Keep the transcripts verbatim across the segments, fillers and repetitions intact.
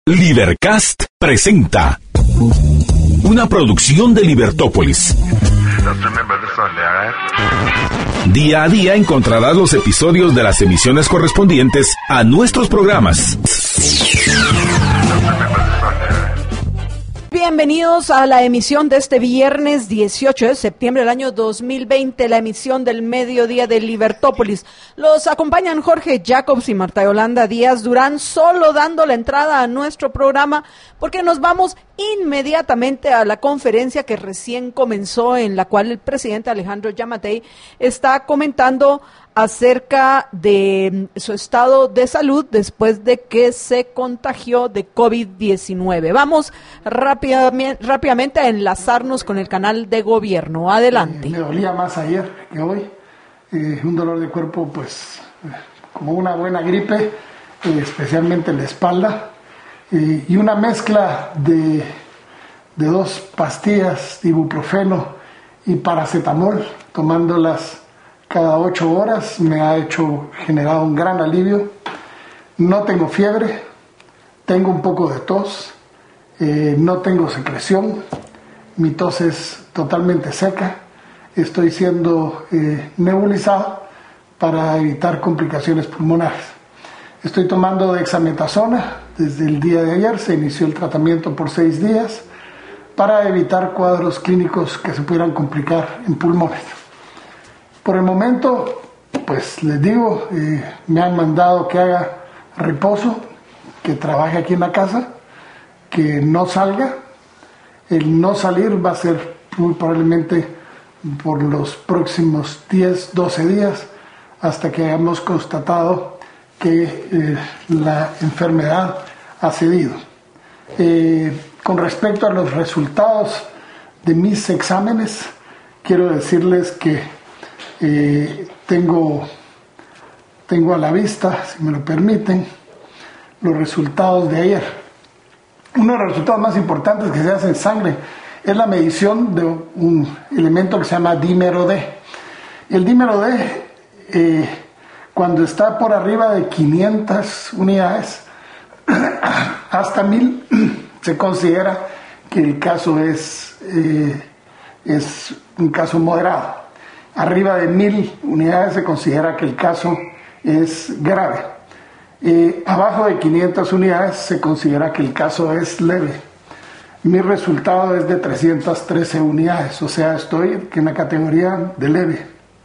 Libercast presenta una producción de Libertópolis. Día a día encontrarás los episodios de las emisiones correspondientes a nuestros programas. Bienvenidos a la emisión de este viernes dieciocho de septiembre del año dos mil veinte, la emisión del mediodía de Libertópolis. Los acompañan Jorge Jacobs y Marta Yolanda Díaz Durán, solo dando la entrada a nuestro programa porque nos vamos inmediatamente a la conferencia que recién comenzó, en la cual el presidente Alejandro Giammattei está comentando acerca de su estado de salud después de que se contagió de COVID diecinueve. Vamos rápidamente, rápidamente a enlazarnos con el canal de gobierno. Adelante. Eh, me dolía más ayer que hoy. Eh, un dolor de cuerpo, pues, eh, como una buena gripe, eh, especialmente en la espalda. Eh, y una mezcla de, de dos pastillas, ibuprofeno y paracetamol, tomándolas cada ocho horas, me ha hecho generado un gran alivio. No tengo fiebre, tengo un poco de tos, eh, no tengo secreción, mi tos es totalmente seca, estoy siendo eh, nebulizado para evitar complicaciones pulmonares. Estoy tomando dexametasona desde el día de ayer, se inició el tratamiento por seis días para evitar cuadros clínicos que se pudieran complicar en pulmones. Por el momento, pues les digo, eh, me han mandado que haga reposo, que trabaje aquí en la casa, que no salga. El no salir va a ser muy probablemente por los próximos diez, doce días, hasta que hayamos constatado que eh, la enfermedad ha cedido. Eh, con respecto a los resultados de mis exámenes, quiero decirles que Eh, tengo, tengo a la vista, si me lo permiten, los resultados de ayer. Uno de los resultados más importantes que se hace en sangre es la medición de un elemento que se llama dímero D. El dímero D, eh, cuando está por arriba de quinientas unidades, hasta mil, se considera que el caso es, eh, es un caso moderado. Arriba de mil unidades se considera que el caso es grave. Eh, abajo de quinientas unidades se considera que el caso es leve. Mi resultado es de trescientas trece unidades, o sea, estoy en la categoría de leve.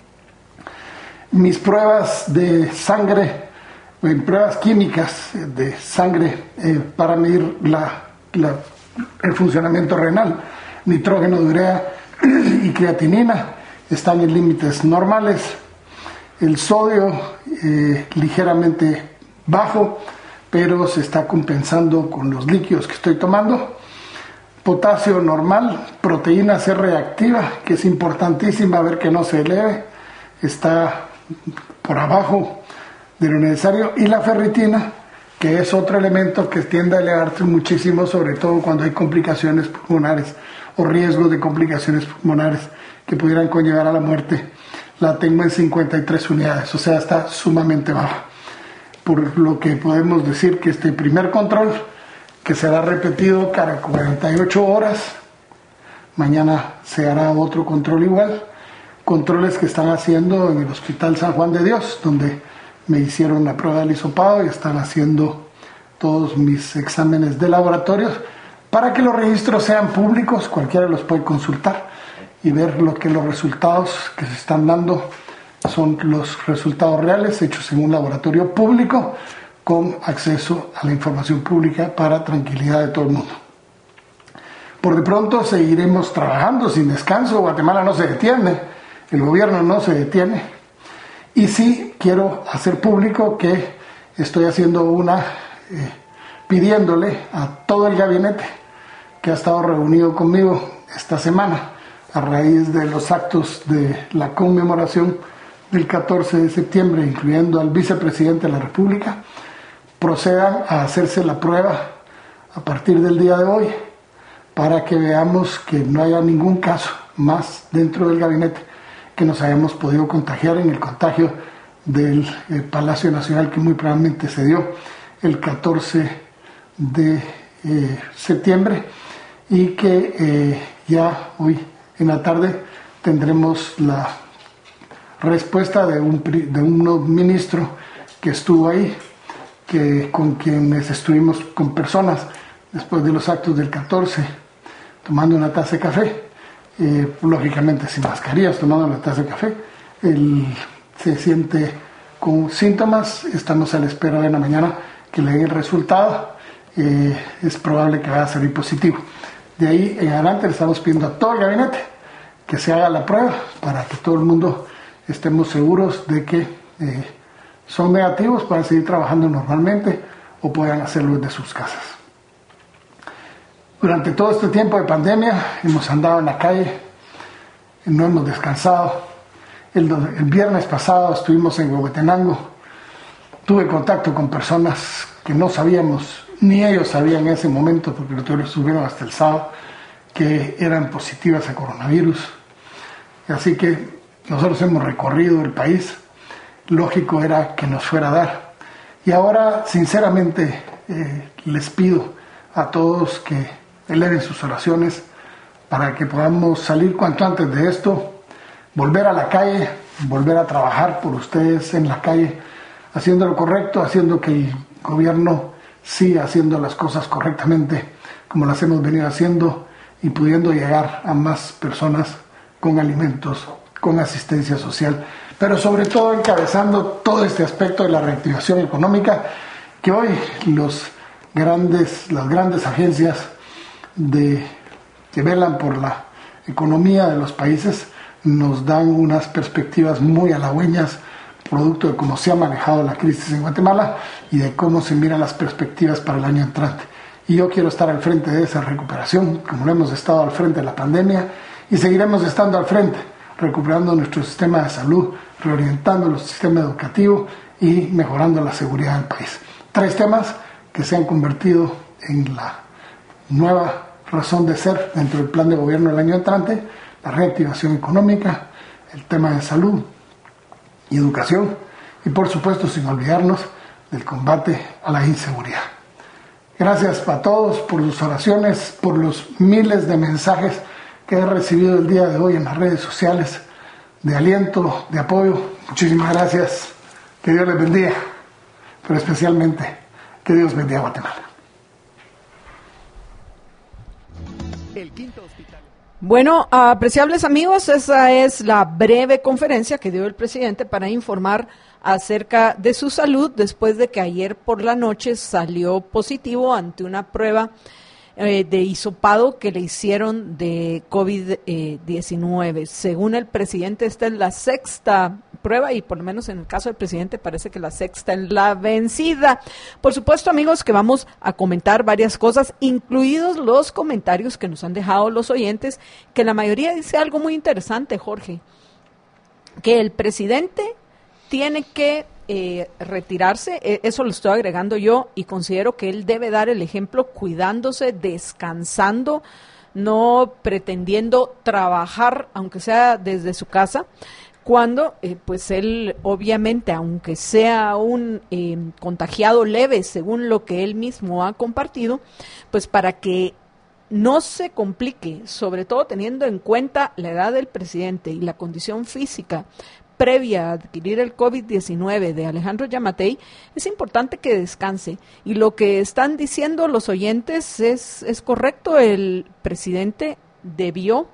Mis pruebas de sangre, en pruebas químicas de sangre eh, para medir la, la, el funcionamiento renal, nitrógeno de urea y creatinina, están en límites normales. El sodio eh, ligeramente bajo, pero se está compensando con los líquidos que estoy tomando. Potasio normal, proteína C reactiva, que es importantísima, ver que no se eleve, está por abajo de lo necesario. Y la ferritina, que es otro elemento que tiende a elevarse muchísimo, sobre todo cuando hay complicaciones pulmonares o riesgos de complicaciones pulmonares que pudieran conllevar a la muerte. La tengo en cincuenta y tres unidades, o sea, está sumamente baja. Por lo que podemos decir que este primer control, que será repetido cada cuarenta y ocho horas, mañana se hará otro control igual, controles que están haciendo en el Hospital San Juan de Dios, donde me hicieron la prueba del hisopado y están haciendo todos mis exámenes de laboratorios para que los registros sean públicos, cualquiera los puede consultar y ver lo que los resultados que se están dando son los resultados reales hechos en un laboratorio público con acceso a la información pública para tranquilidad de todo el mundo. Por de pronto seguiremos trabajando sin descanso. Guatemala no se detiene, el gobierno no se detiene, y sí quiero hacer público que estoy haciendo una eh, pidiéndole a todo el gabinete que ha estado reunido conmigo esta semana a raíz de los actos de la conmemoración del catorce de septiembre, incluyendo al vicepresidente de la República, procedan a hacerse la prueba a partir del día de hoy para que veamos que no haya ningún caso más dentro del gabinete que nos hayamos podido contagiar en el contagio del eh, Palacio Nacional, que muy probablemente se dio el catorce de eh, septiembre y que eh, ya hoy en la tarde tendremos la respuesta de un, de un ministro que estuvo ahí, que, con quienes estuvimos con personas después de los actos del catorce, tomando una taza de café, eh, lógicamente sin mascarillas, tomando una taza de café. Él se siente con síntomas, estamos a la espera de la mañana que le den el resultado, eh, es probable que vaya a salir positivo. De ahí en adelante le estamos pidiendo a todo el gabinete que se haga la prueba para que todo el mundo estemos seguros de que eh, son negativos, puedan seguir trabajando normalmente o puedan hacerlo desde sus casas. Durante todo este tiempo de pandemia hemos andado en la calle, no hemos descansado. El, el viernes pasado estuvimos en Huehuetenango, tuve contacto con personas que no sabíamos, ni ellos sabían en ese momento, porque lo tuvieron hasta el sábado, que eran positivas a coronavirus. Así que nosotros hemos recorrido el país, lógico era que nos fuera a dar. Y ahora, sinceramente, eh, les pido a todos que eleven sus oraciones para que podamos salir cuanto antes de esto, volver a la calle, volver a trabajar por ustedes en la calle, haciendo lo correcto, haciendo que el gobierno siga haciendo las cosas correctamente, como las hemos venido haciendo, y pudiendo llegar a más personas con alimentos, con asistencia social, pero sobre todo encabezando todo este aspecto de la reactivación económica, que hoy los grandes, las grandes agencias de, que velan por la economía de los países nos dan unas perspectivas muy halagüeñas, producto de cómo se ha manejado la crisis en Guatemala y de cómo se miran las perspectivas para el año entrante. Y yo quiero estar al frente de esa recuperación, como lo hemos estado al frente de la pandemia, y seguiremos estando al frente, recuperando nuestro sistema de salud, reorientando el sistema educativo y mejorando la seguridad del país. Tres temas que se han convertido en la nueva razón de ser dentro del plan de gobierno del año entrante: la reactivación económica, el tema de salud y educación, y por supuesto sin olvidarnos del combate a la inseguridad. Gracias a todos por sus oraciones, por los miles de mensajes que he recibido el día de hoy en las redes sociales, de aliento, de apoyo. Muchísimas gracias, que Dios les bendiga, pero especialmente que Dios bendiga a Guatemala. El quinto hospital. Bueno, apreciables amigos, esa es la breve conferencia que dio el presidente para informar acerca de su salud después de que ayer por la noche salió positivo ante una prueba eh, de hisopado que le hicieron de COVID diecinueve. Según el presidente, esta es la sexta prueba y por lo menos en el caso del presidente parece que la sexta es la vencida. Por supuesto, amigos, que vamos a comentar varias cosas, incluidos los comentarios que nos han dejado los oyentes, que la mayoría dice algo muy interesante, Jorge, que el presidente tiene que eh, retirarse, eh, eso lo estoy agregando yo, y considero que él debe dar el ejemplo cuidándose, descansando, no pretendiendo trabajar, aunque sea desde su casa, cuando eh, pues él obviamente, aunque sea un eh, contagiado leve, según lo que él mismo ha compartido, pues para que no se complique, sobre todo teniendo en cuenta la edad del presidente y la condición física previa a adquirir el COVID diecinueve de Alejandro Yamatei, es importante que descanse. Y lo que están diciendo los oyentes es, es correcto. El presidente debió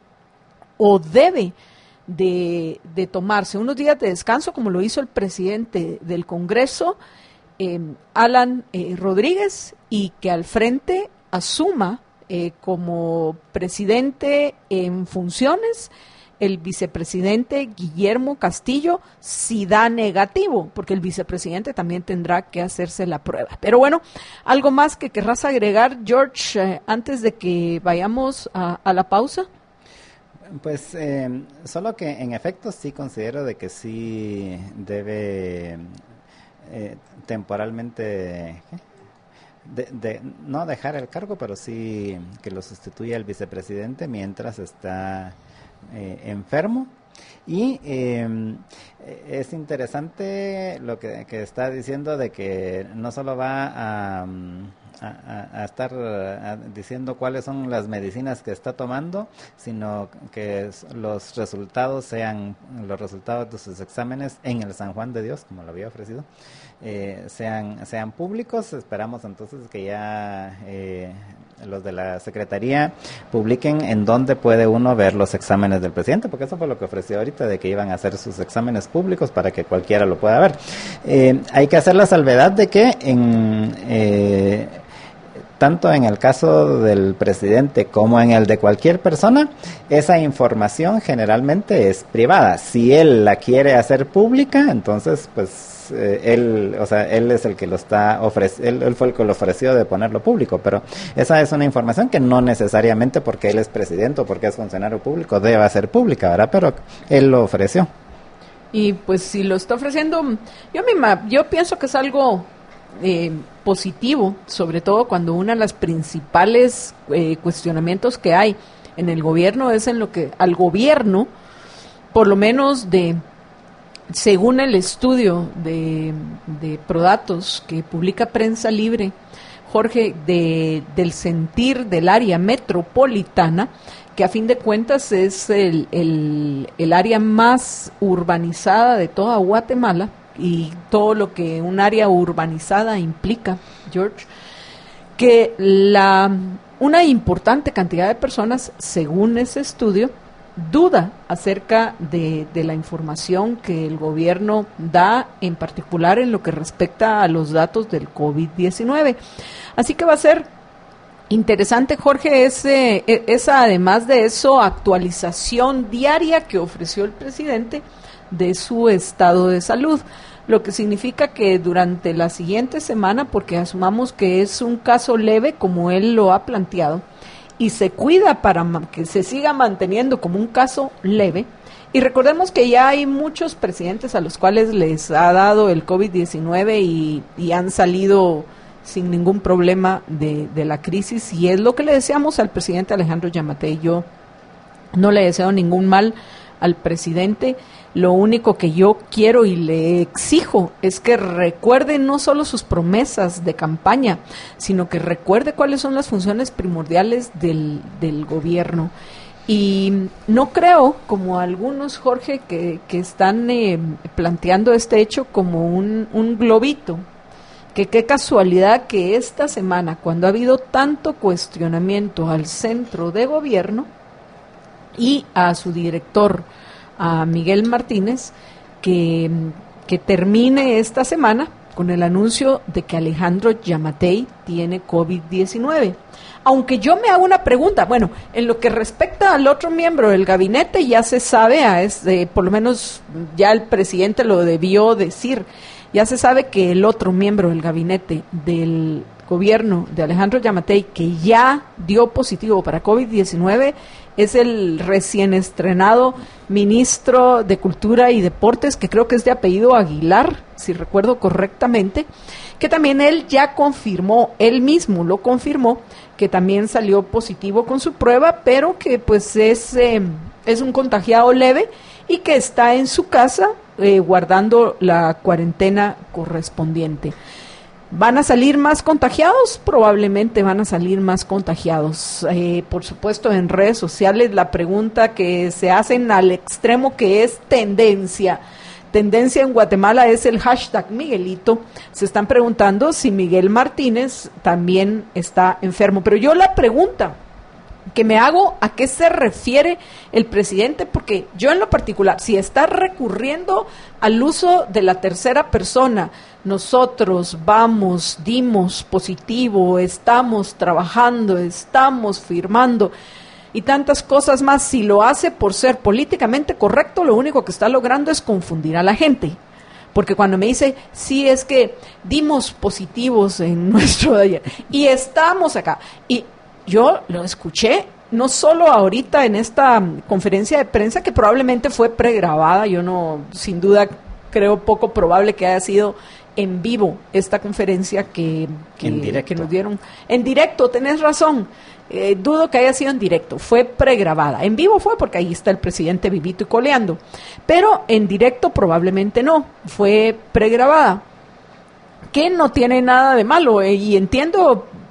o debe de, de tomarse unos días de descanso, como lo hizo el presidente del Congreso, eh, Alan eh, Rodríguez, y que al frente asuma eh, como presidente en funciones el vicepresidente Guillermo Castillo, si da negativo, porque el vicepresidente también tendrá que hacerse la prueba. Pero bueno, algo más que querrás agregar, George, eh, antes de que vayamos a, a la pausa. Pues eh, solo que en efecto sí considero de que sí debe eh, temporalmente de, de no dejar el cargo, pero sí que lo sustituya el vicepresidente mientras está Eh, enfermo. Y eh, es interesante lo que, que está diciendo de que no solo va a, a, a estar a, diciendo cuáles son las medicinas que está tomando, sino que los resultados sean, los resultados de sus exámenes en el San Juan de Dios, como lo había ofrecido, eh, sean, sean públicos. Esperamos entonces que ya eh, los de la Secretaría publiquen en dónde puede uno ver los exámenes del presidente, porque eso fue lo que ofreció ahorita, de que iban a hacer sus exámenes públicos para que cualquiera lo pueda ver. Eh, hay que hacer la salvedad de que en eh, tanto en el caso del presidente como en el de cualquier persona, esa información generalmente es privada. Si él la quiere hacer pública, entonces pues eh, él, o sea, él es el que lo está ofreciendo, él, él fue el que lo ofreció de ponerlo público, pero esa es una información que no necesariamente porque él es presidente o porque es funcionario público debe ser pública, ¿verdad? Pero él lo ofreció. Y pues si lo está ofreciendo, yo misma, yo pienso que es algo eh, positivo, sobre todo cuando uno de los principales eh, cuestionamientos que hay en el gobierno es en lo que al gobierno, por lo menos de, según el estudio de, de Prodatos que publica Prensa Libre, Jorge, de, del sentir del área metropolitana, que a fin de cuentas es el, el, el área más urbanizada de toda Guatemala, y todo lo que un área urbanizada implica, George, que la una importante cantidad de personas, según ese estudio, duda acerca de, de la información que el gobierno da, en particular en lo que respecta a los datos del COVID diecinueve. Así que va a ser interesante, Jorge, ese, esa, además de eso, actualización diaria que ofreció el presidente de su estado de salud, lo que significa que durante la siguiente semana, porque asumamos que es un caso leve como él lo ha planteado, y se cuida para que se siga manteniendo como un caso leve, y recordemos que ya hay muchos presidentes a los cuales les ha dado el COVID diecinueve y, y han salido sin ningún problema de, de la crisis, y es lo que le deseamos al presidente Alejandro Yamatei. Yo no le deseo ningún mal al presidente. Lo único que yo quiero y le exijo es que recuerde no solo sus promesas de campaña, sino que recuerde cuáles son las funciones primordiales del, del gobierno. Y no creo, como algunos, Jorge, que, que están eh, planteando este hecho como un, un globito, que qué casualidad que esta semana, cuando ha habido tanto cuestionamiento al centro de gobierno y a su director, a Miguel Martínez, que, que termine esta semana con el anuncio de que Alejandro Yamatei tiene COVID diecinueve. Aunque yo me hago una pregunta, bueno, en lo que respecta al otro miembro del gabinete ya se sabe, a este, por lo menos ya el presidente lo debió decir, ya se sabe que el otro miembro del gabinete del gobierno de Alejandro Yamatei, que ya dio positivo para COVID diecinueve, es el recién estrenado ministro de Cultura y Deportes, que creo que es de apellido Aguilar, si recuerdo correctamente, que también él ya confirmó, él mismo lo confirmó, que también salió positivo con su prueba, pero que pues es, eh, es un contagiado leve y que está en su casa eh, guardando la cuarentena correspondiente. ¿Van a salir más contagiados? Probablemente van a salir más contagiados. Eh, por supuesto, en redes sociales la pregunta que se hacen al extremo, que es tendencia. Tendencia en Guatemala es el hashtag Miguelito. Se están preguntando si Miguel Martínez también está enfermo. Pero yo la pregunta que me hago, ¿a qué se refiere el presidente? Porque yo en lo particular, si está recurriendo al uso de la tercera persona, nosotros vamos, dimos positivo, estamos trabajando, estamos firmando y tantas cosas más, si lo hace por ser políticamente correcto, lo único que está logrando es confundir a la gente. Porque cuando me dice, sí, es que dimos positivos en nuestro ayer y estamos acá, y yo lo escuché, no solo ahorita en esta conferencia de prensa, que probablemente fue pregrabada, yo no, sin duda, creo poco probable que haya sido en vivo esta conferencia que, que, que nos dieron. En directo, tenés razón, eh, dudo que haya sido en directo, fue pregrabada. En vivo fue porque ahí está el presidente vivito y coleando, pero en directo probablemente no, fue pregrabada, que no tiene nada de malo, eh, y entiendo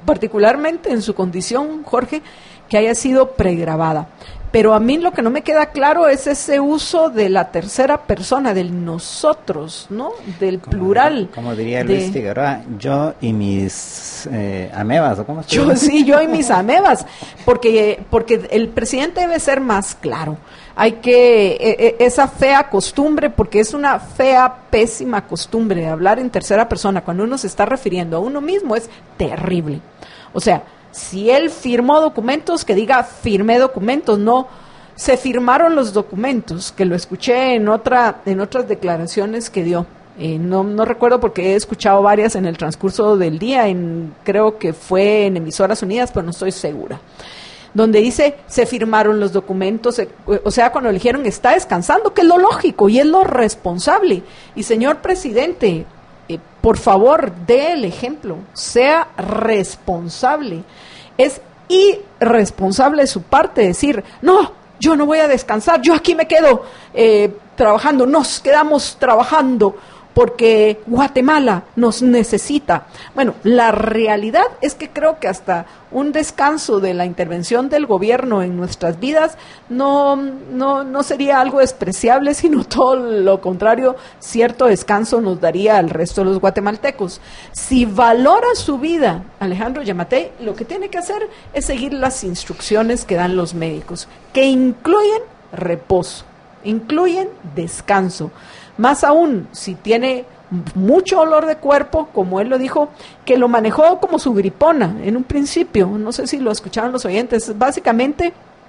particularmente en su condición, Jorge, que haya sido pregrabada. Pero a mí lo que no me queda claro es ese uso de la tercera persona, del nosotros, ¿no? Del como, plural. Como diría de, Luis Figueroa, yo y mis eh, amebas, ¿o cómo se llama? Yo sí, yo y mis amebas, porque, porque el presidente debe ser más claro. Hay que, eh, esa fea costumbre, porque es una fea, pésima costumbre, hablar en tercera persona cuando uno se está refiriendo a uno mismo, es terrible. O sea, si él firmó documentos, que diga firmé documentos, no se firmaron los documentos, que lo escuché en otra en otras declaraciones que dio. Eh, no, no recuerdo porque he escuchado varias en el transcurso del día, en, creo que fue en Emisoras Unidas, pero no estoy segura. Donde dice, se firmaron los documentos, eh, o sea, cuando le dijeron está descansando, que es lo lógico y es lo responsable. Y señor presidente, Eh, por favor, dé el ejemplo, sea responsable. Es irresponsable de su parte decir, no, yo no voy a descansar, yo aquí me quedo eh, trabajando, nos quedamos trabajando porque Guatemala nos necesita. Bueno, la realidad es que creo que hasta un descanso de la intervención del gobierno en nuestras vidas no, no, no sería algo despreciable, sino todo lo contrario, cierto descanso nos daría al resto de los guatemaltecos. Si valora su vida, Alejandro Yamatei, lo que tiene que hacer es seguir las instrucciones que dan los médicos, que incluyen reposo, incluyen descanso. Más aún, si tiene mucho dolor de cuerpo, como él lo dijo, que lo manejó como su gripona en un principio, no sé si lo escucharon los oyentes, básicamente,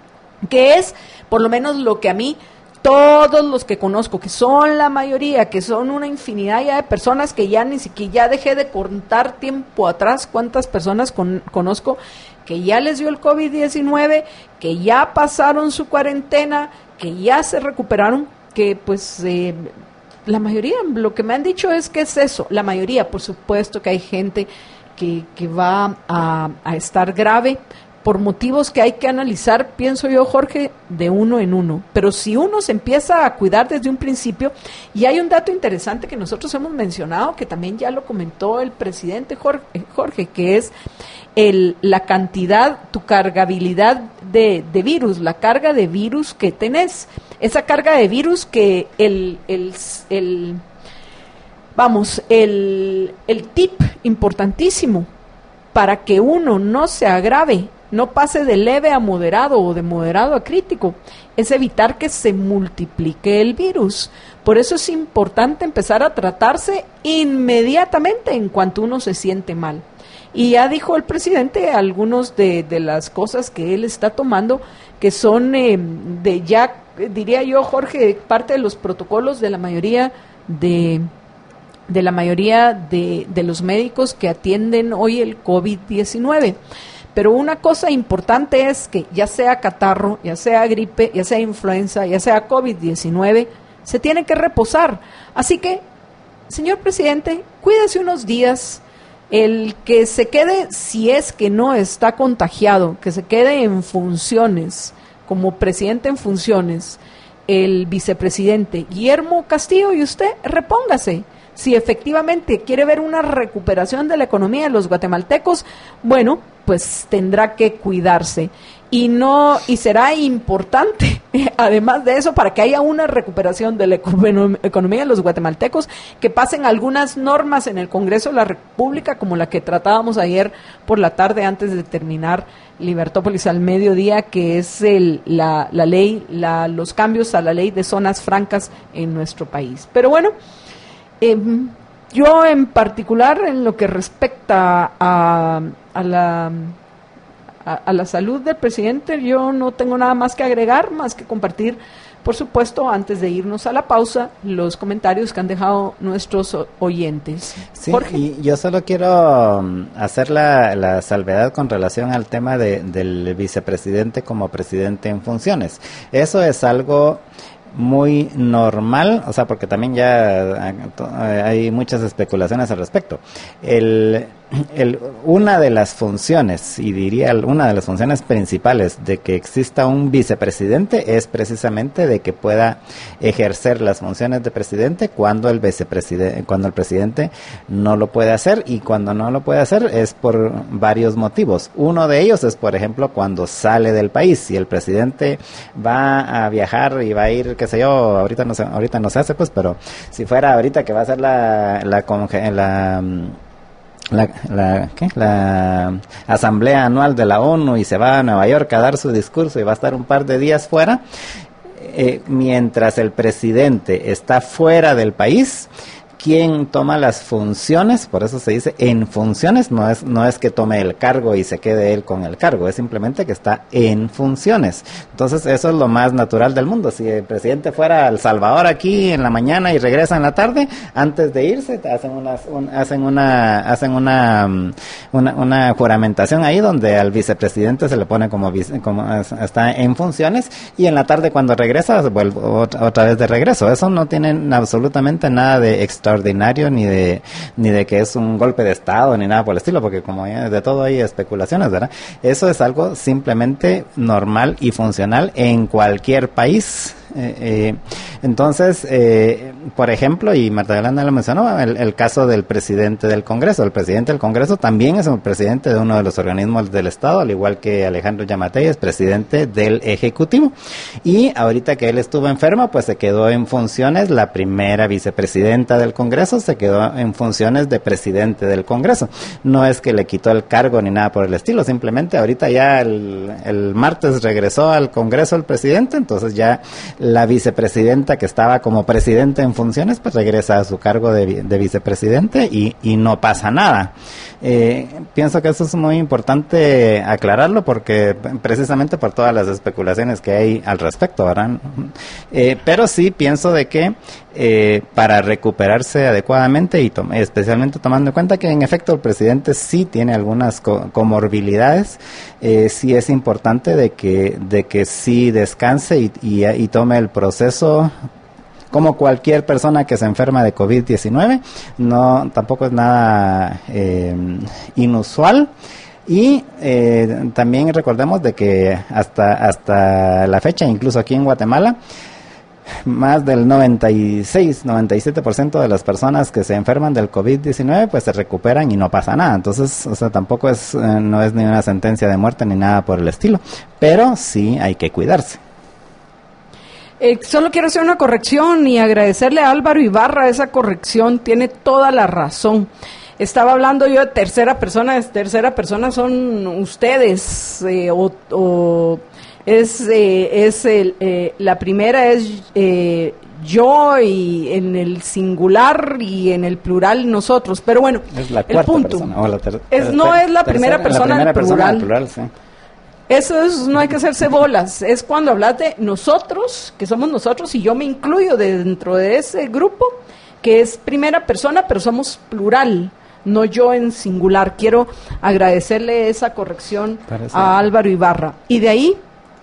que es por lo menos lo que a mí, todos los que conozco, que son la mayoría, que son una infinidad ya de personas que ya ni siquiera, ya dejé de contar tiempo atrás cuántas personas con, conozco que ya les dio el COVID diecinueve, que ya pasaron su cuarentena, que ya se recuperaron, que pues... Eh, la mayoría, lo que me han dicho es que es eso, la mayoría, por supuesto que hay gente que, que va a, a estar grave por motivos que hay que analizar, pienso yo, Jorge, de uno en uno. Pero si uno se empieza a cuidar desde un principio, y hay un dato interesante que nosotros hemos mencionado, que también ya lo comentó el presidente Jorge, Jorge que es el, la cantidad, tu cargabilidad de, de virus, la carga de virus que tenés. Esa carga de virus que el, el, el vamos, el, el tip importantísimo para que uno no se agrave, no pase de leve a moderado o de moderado a crítico, es evitar que se multiplique el virus. Por eso es importante empezar a tratarse inmediatamente en cuanto uno se siente mal. Y ya dijo el presidente algunos de, de las cosas que él está tomando, que son eh, de ya, diría yo, Jorge, parte de los protocolos de la mayoría de, de la mayoría de, de los médicos que atienden hoy el COVID diecinueve. Pero una cosa importante es que ya sea catarro, ya sea gripe, ya sea influenza, ya sea COVID diecinueve, se tiene que reposar. Así que, señor presidente, cuídese unos días. El que se quede, si es que no está contagiado, que se quede en funciones, como presidente en funciones, el vicepresidente Guillermo Castillo, y usted repóngase. Si efectivamente quiere ver una recuperación de la economía de los guatemaltecos, bueno, pues tendrá que cuidarse. Y no, y será importante, además de eso, para que haya una recuperación de la economía de los guatemaltecos, que pasen algunas normas en el Congreso de la República, como la que tratábamos ayer por la tarde antes de terminar Libertópolis al mediodía, que es el, la, la ley, la, los cambios a la ley de zonas francas en nuestro país. Pero bueno, eh, yo en particular, en lo que respecta a, a la... A, a la salud del presidente, yo no tengo nada más que agregar, más que compartir, por supuesto, antes de irnos a la pausa, los comentarios que han dejado nuestros oyentes. Sí, Jorge. Y yo solo quiero um, hacer la, la salvedad con relación al tema de, del vicepresidente como presidente en funciones. Eso es algo muy normal, o sea, porque también ya hay muchas especulaciones al respecto. El el, una de las funciones, y diría una de las funciones principales de que exista un vicepresidente es precisamente de que pueda ejercer las funciones de presidente cuando el vicepresidente, cuando el presidente no lo puede hacer, y cuando no lo puede hacer es por varios motivos. Uno de ellos es, por ejemplo, cuando sale del país. Si el presidente va a viajar y va a ir, qué sé yo, ahorita no se, ahorita no se hace, pues, pero si fuera ahorita que va a ser la la, la, la La, la, ¿qué? la asamblea anual de la ONU y se va a Nueva York a dar su discurso y va a estar un par de días fuera, eh, mientras el presidente está fuera del país, quien toma las funciones, por eso se dice en funciones, no es no es que tome el cargo y se quede él con el cargo, es simplemente que está en funciones. Entonces eso es lo más natural del mundo. Si el presidente fuera a El Salvador aquí en la mañana y regresa en la tarde, antes de irse hacen una un, hacen una hacen una, una una juramentación ahí donde al vicepresidente se le pone como, vice, como está en funciones, y en la tarde cuando regresa vuelve otra, otra vez de regreso. Eso no tiene absolutamente nada de extraordinario ordinario ni de ni de que es un golpe de estado ni nada por el estilo, porque como ya de todo hay especulaciones, ¿verdad? Eso es algo simplemente normal y funcional en cualquier país. Eh, eh, entonces, eh, por ejemplo, y Marta Yolanda lo mencionó, el, el caso del presidente del Congreso. El presidente del Congreso también es un presidente de uno de los organismos del Estado, al igual que Alejandro Yamatei es presidente del Ejecutivo. Y ahorita que él estuvo enfermo, pues se quedó en funciones, la primera vicepresidenta del Congreso se quedó en funciones de presidente del Congreso. No es que le quitó el cargo ni nada por el estilo, simplemente ahorita ya el, el martes regresó al Congreso el presidente, entonces ya la vicepresidenta que estaba como presidente en funciones, pues regresa a su cargo de, de vicepresidente y, y no pasa nada. Eh, pienso que eso es muy importante aclararlo porque precisamente por todas las especulaciones que hay al respecto, ¿verdad? Eh, pero sí pienso de que eh, para recuperarse adecuadamente y to- especialmente tomando en cuenta que en efecto el presidente sí tiene algunas co- comorbilidades, eh, sí es importante de que de que sí descanse y, y, y tome el proceso como cualquier persona que se enferma de COVID diecinueve. No, tampoco es nada eh, inusual. Y eh, también recordemos de que hasta hasta la fecha, incluso aquí en Guatemala, más del noventa y seis, noventa y siete por ciento de las personas que se enferman del COVID diecinueve pues se recuperan y no pasa nada. Entonces, o sea, tampoco es eh, no es ni una sentencia de muerte ni nada por el estilo, pero sí hay que cuidarse. Eh, solo quiero hacer una corrección y agradecerle a Álvaro Ibarra esa corrección, tiene toda la razón. Estaba hablando yo de tercera persona, de tercera persona son ustedes, eh, o, o es, eh, es el, eh, la primera es eh, yo y en el singular y en el plural nosotros, pero bueno, es la el punto persona, o la ter- es, no ter- es la primera tercera, persona, la primera en persona plural. en plural, sí. Eso es, no hay que hacerse bolas, es cuando hablas de nosotros, que somos nosotros, y yo me incluyo dentro de ese grupo, que es primera persona, pero somos plural, no yo en singular. Quiero agradecerle esa corrección Parece. a Álvaro Ibarra. Y de ahí,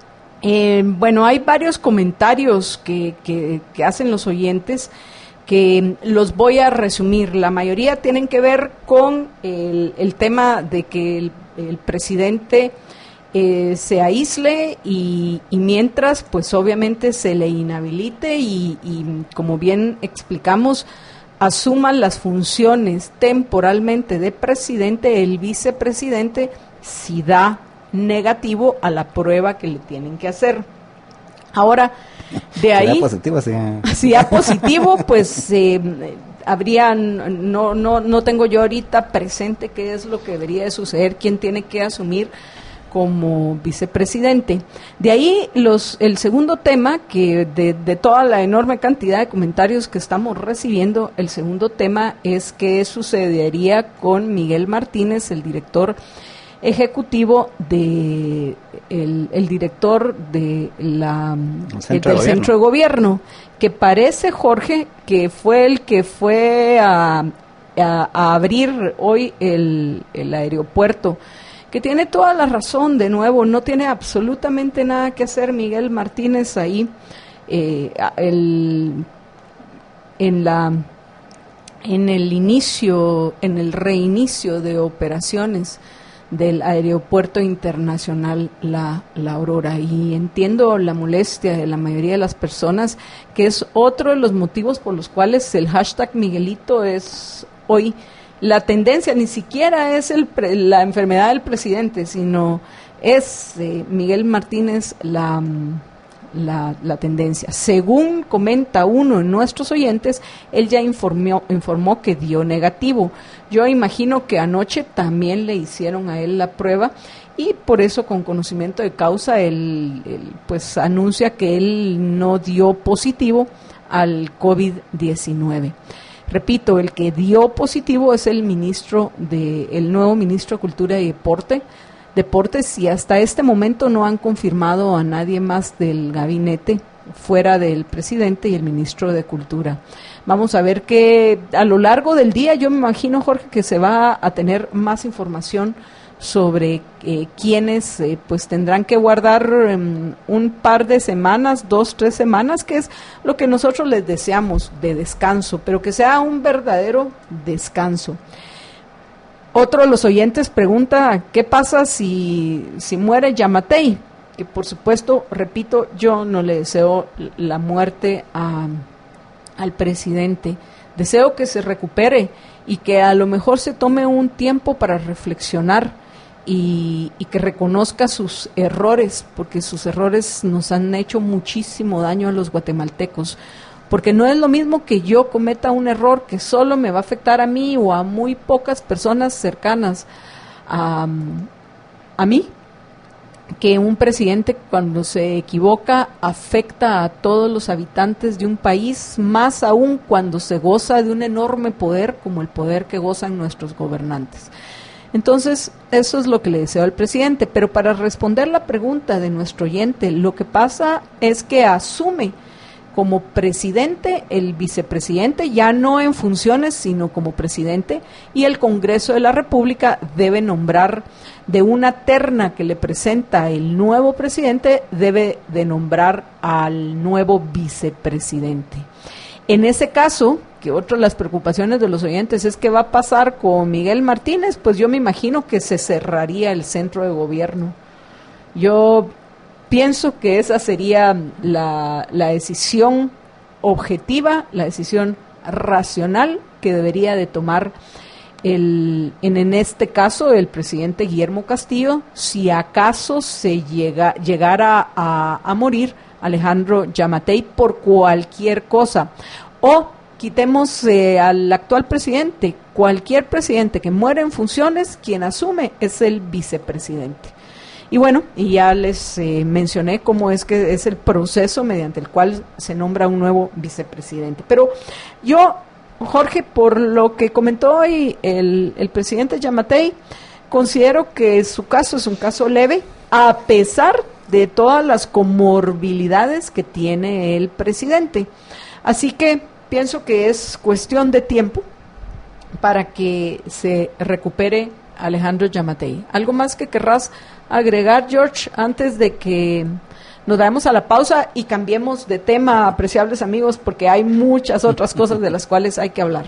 eh, bueno, hay varios comentarios que, que, que hacen los oyentes, que los voy a resumir. La mayoría tienen que ver con el, el tema de que el, el presidente Eh, se aísle y, y mientras pues obviamente se le inhabilite y, y como bien explicamos asuma las funciones temporalmente de presidente el vicepresidente si da negativo a la prueba que le tienen que hacer. Ahora de ahí si da positivo, sí. si da positivo pues eh, habría no no no tengo yo ahorita presente qué es lo que debería de suceder, quién tiene que asumir como vicepresidente. De ahí los el segundo tema, que de, de toda la enorme cantidad de comentarios que estamos recibiendo, el segundo tema es qué sucedería con Miguel Martínez, el director ejecutivo de el, el director de la centro del de centro de gobierno, que parece, Jorge, que fue el que fue a, a, a abrir hoy el, el aeropuerto, que tiene toda la razón. De nuevo, no tiene absolutamente nada que hacer Miguel Martínez ahí eh, el, en la en el inicio, en el reinicio de operaciones del Aeropuerto Internacional La, La Aurora, y entiendo la molestia de la mayoría de las personas, que es otro de los motivos por los cuales el hashtag Miguelito es hoy la tendencia. Ni siquiera es el pre, la enfermedad del presidente, sino es eh, Miguel Martínez la, la, la tendencia. Según comenta uno de nuestros oyentes, él ya informó, informó que dio negativo. Yo imagino que anoche también le hicieron a él la prueba y por eso, con conocimiento de causa, él, él pues anuncia que él no dio positivo al COVID diecinueve. Repito, el que dio positivo es el ministro de, el nuevo ministro de Cultura y Deporte, Deportes, y hasta este momento no han confirmado a nadie más del gabinete fuera del presidente y el ministro de Cultura. Vamos a ver que a lo largo del día, yo me imagino, Jorge, que se va a tener más información sobre eh, quienes eh, pues tendrán que guardar um, un par de semanas, dos, tres semanas, que es lo que nosotros les deseamos, de descanso, pero que sea un verdadero descanso. Otro de los oyentes pregunta, ¿qué pasa si, si muere Yamatei? Que por supuesto, repito, yo no le deseo la muerte a, al presidente. Deseo que se recupere y que a lo mejor se tome un tiempo para reflexionar y, y que reconozca sus errores, porque sus errores nos han hecho muchísimo daño a los guatemaltecos. Porque no es lo mismo que yo cometa un error que solo me va a afectar a mí o a muy pocas personas cercanas a, a mí, que un presidente, cuando se equivoca, afecta a todos los habitantes de un país, más aún cuando se goza de un enorme poder como el poder que gozan nuestros gobernantes. Entonces, eso es lo que le deseo al presidente. Pero para responder la pregunta de nuestro oyente, lo que pasa es que asume como presidente el vicepresidente, ya no en funciones, sino como presidente, y el Congreso de la República debe nombrar, de una terna que le presenta el nuevo presidente, debe de nombrar al nuevo vicepresidente. En ese caso, que otra de las preocupaciones de los oyentes es qué va a pasar con Miguel Martínez, pues yo me imagino que se cerraría el centro de gobierno. Yo pienso que esa sería la, la decisión objetiva, la decisión racional que debería de tomar el, en, en este caso el presidente Guillermo Castillo, si acaso se llega, llegara a, a morir Alejandro Yamatei por cualquier cosa. O quitemos eh, al actual presidente, cualquier presidente que muera en funciones, quien asume es el vicepresidente. Y bueno, y ya les eh, mencioné cómo es que es el proceso mediante el cual se nombra un nuevo vicepresidente. Pero yo, Jorge, por lo que comentó hoy el, el presidente Yamatei, considero que su caso es un caso leve, a pesar de todas las comorbilidades que tiene el presidente. Así que pienso que es cuestión de tiempo para que se recupere Alejandro Yamatei. ¿Algo más que querrás agregar, George, antes de que nos vayamos a la pausa y cambiemos de tema, apreciables amigos, porque hay muchas otras cosas de las cuales hay que hablar?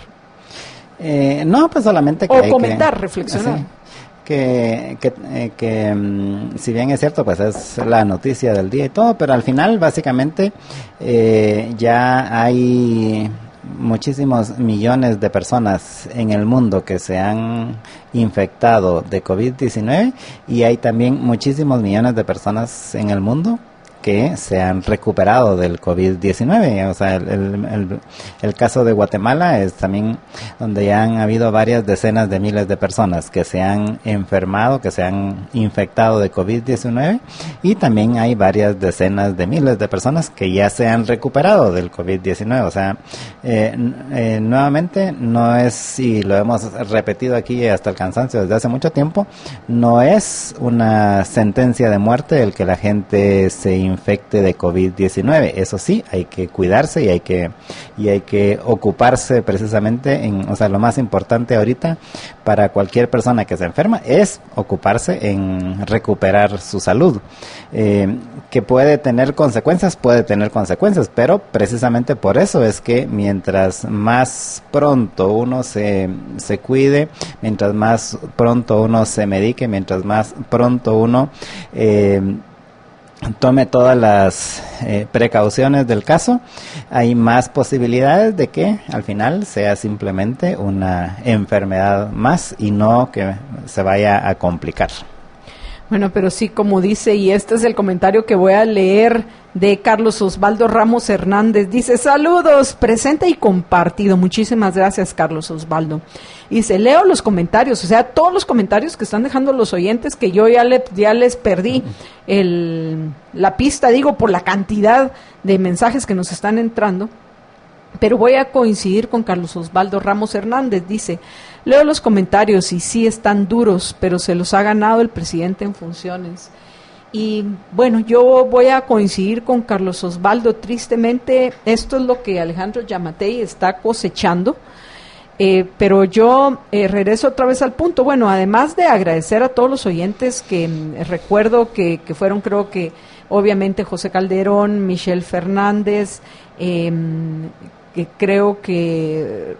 Eh, no, pues solamente que o hay comentar, que, reflexionar. Sí, que, que, eh, que um, si bien es cierto, pues es la noticia del día y todo, pero al final básicamente eh, ya hay muchísimos millones de personas en el mundo que se han infectado de COVID diecinueve y hay también muchísimos millones de personas en el mundo que se han recuperado del COVID diecinueve. O sea, el, el, el, el caso de Guatemala es también donde ya han habido varias decenas de miles de personas que se han enfermado, que se han infectado de COVID diecinueve, y también hay varias decenas de miles de personas que ya se han recuperado del COVID diecinueve. O sea, eh, eh, nuevamente no es, y lo hemos repetido aquí hasta el cansancio desde hace mucho tiempo, no es una sentencia de muerte el que la gente se infecte infecte de COVID diecinueve. Eso sí, hay que cuidarse y hay que y hay que ocuparse precisamente en, o sea, lo más importante ahorita para cualquier persona que se enferma es ocuparse en recuperar su salud. Eh, que puede tener consecuencias, puede tener consecuencias, pero precisamente por eso es que mientras más pronto uno se, se cuide, mientras más pronto uno se medique, mientras más pronto uno eh, tome todas las eh, precauciones del caso, hay más posibilidades de que al final sea simplemente una enfermedad más y no que se vaya a complicar. Bueno, pero sí, como dice, y este es el comentario que voy a leer de Carlos Osvaldo Ramos Hernández. Dice, saludos, presente y compartido. Muchísimas gracias, Carlos Osvaldo. Dice, leo los comentarios, o sea, todos los comentarios que están dejando los oyentes, que yo ya, le, ya les perdí el, la pista, digo, por la cantidad de mensajes que nos están entrando. Pero voy a coincidir con Carlos Osvaldo Ramos Hernández. Dice, leo los comentarios y sí están duros, pero se los ha ganado el presidente en funciones. Y bueno, yo voy a coincidir con Carlos Osvaldo. Tristemente, esto es lo que Alejandro Yamatei está cosechando. Eh, pero yo eh, regreso otra vez al punto. Bueno, además de agradecer a todos los oyentes que eh, recuerdo que, que fueron, creo que obviamente José Calderón, Michelle Fernández, eh, que creo que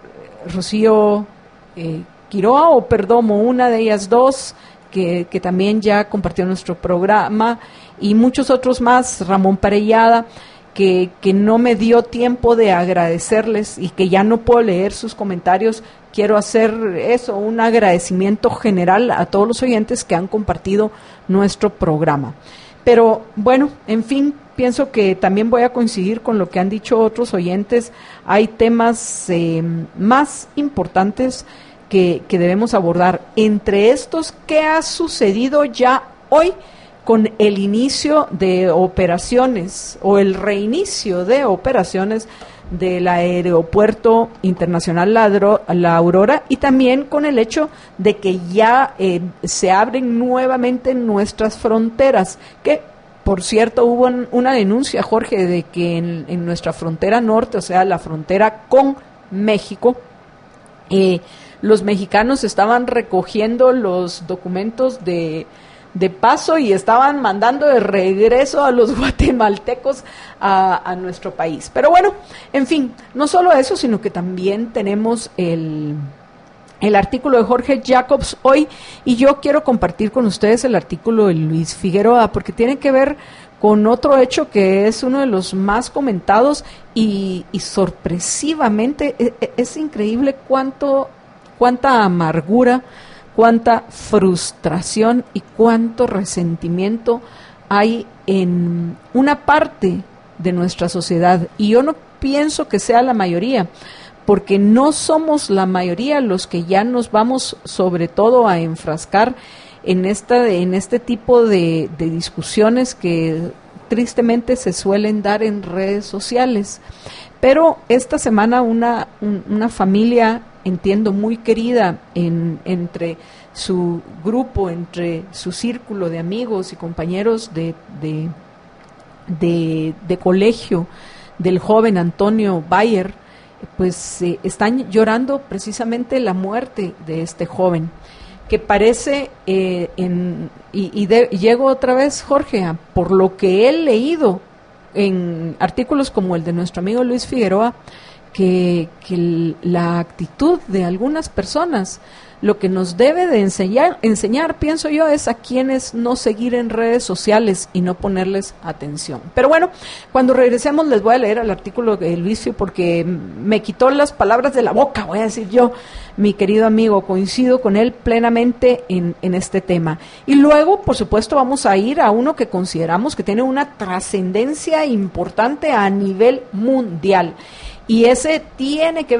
Rocío eh, Quiroa o Perdomo, una de ellas dos, que, que también ya compartió nuestro programa, y muchos otros más, Ramón Parellada, que, que no me dio tiempo de agradecerles y que ya no puedo leer sus comentarios. Quiero hacer eso, un agradecimiento general a todos los oyentes que han compartido nuestro programa. Pero bueno, en fin, pienso que también voy a coincidir con lo que han dicho otros oyentes. Hay temas eh, más importantes que, que debemos abordar. Entre estos, ¿qué ha sucedido ya hoy con el inicio de operaciones o el reinicio de operaciones del Aeropuerto Internacional La Aurora, y también con el hecho de que ya eh, se abren nuevamente nuestras fronteras, que por cierto hubo una denuncia, Jorge, de que en, en nuestra frontera norte, o sea, la frontera con México, eh, los mexicanos estaban recogiendo los documentos de de paso y estaban mandando de regreso a los guatemaltecos a, a nuestro país. Pero bueno, en fin, no solo eso, sino que también tenemos el, el artículo de Jorge Jacobs hoy, y yo quiero compartir con ustedes el artículo de Luis Figueroa, porque tiene que ver con otro hecho que es uno de los más comentados y, y sorpresivamente es, es increíble cuánto, cuánta amargura, cuánta frustración y cuánto resentimiento hay en una parte de nuestra sociedad. Y yo no pienso que sea la mayoría, porque no somos la mayoría los que ya nos vamos sobre todo a enfrascar en, esta, en este tipo de, de discusiones que tristemente se suelen dar en redes sociales. Pero esta semana una, un, una familia, entiendo, muy querida en, entre su grupo, entre su círculo de amigos y compañeros de, de, de, de colegio del joven Antonio Bayer, pues eh, están llorando precisamente la muerte de este joven, que parece, eh, en, y, y, de, y llego otra vez, Jorge, a, por lo que he leído en artículos como el de nuestro amigo Luis Figueroa, que, que la actitud de algunas personas lo que nos debe de enseñar, enseñar, pienso yo, es a quienes no seguir en redes sociales y no ponerles atención. Pero bueno, cuando regresemos les voy a leer el artículo de Luis Figueroa, porque me quitó las palabras de la boca, voy a decir yo, mi querido amigo, coincido con él plenamente en, en este tema. Y luego, por supuesto, vamos a ir a uno que consideramos que tiene una trascendencia importante a nivel mundial, y ese tiene que ver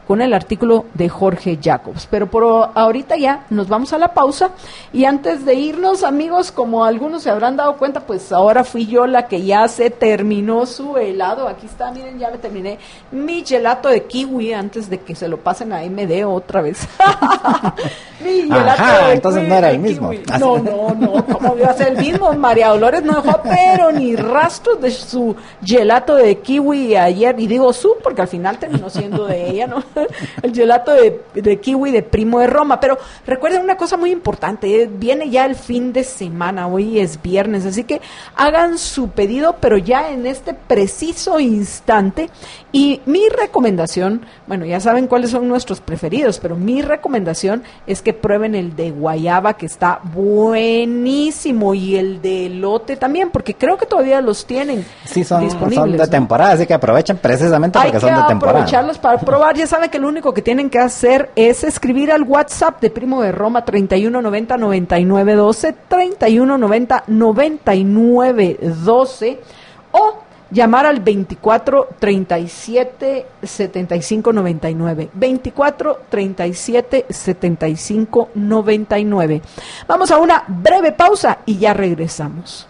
con el artículo de Jorge Jacobs. Pero por ahorita ya nos vamos a la pausa, y antes de irnos, amigos, como algunos se habrán dado cuenta, pues ahora fui yo la que ya se terminó su helado. Aquí está, miren, ya me terminé mi gelato de kiwi antes de que se lo pasen a M D otra vez. Mi gelato Ajá, de entonces kiwi, no era el de mismo. kiwi. No, no, no, ¿cómo iba a ser el mismo? María Dolores no dejó pero ni rastros de su gelato de kiwi ayer, y digo su porque al final terminó siendo de ella, ¿no? El gelato de, de kiwi de Primo de Roma. Pero recuerden una cosa muy importante, eh, viene ya el fin de semana, hoy es viernes, así que hagan su pedido, pero ya en este preciso instante. Y mi recomendación, bueno, ya saben cuáles son nuestros preferidos, pero mi recomendación es que prueben el de guayaba, que está buenísimo, y el de elote también, porque creo que todavía los tienen Sí, son, disponibles, son de ¿no? temporada, así que aprovechen precisamente Hay porque que son de temporada. aprovecharlos para probar. Ya saben que lo único que tienen que hacer es escribir al WhatsApp de Primo de Roma treinta y uno noventa noventa y nueve doce, treinta y uno noventa noventa y nueve doce, o llamar al veinticuatro treinta y siete setenta y cinco noventa y nueve, veinticuatro treinta y siete setenta y cinco noventa y nueve. Vamos a una breve pausa y ya regresamos.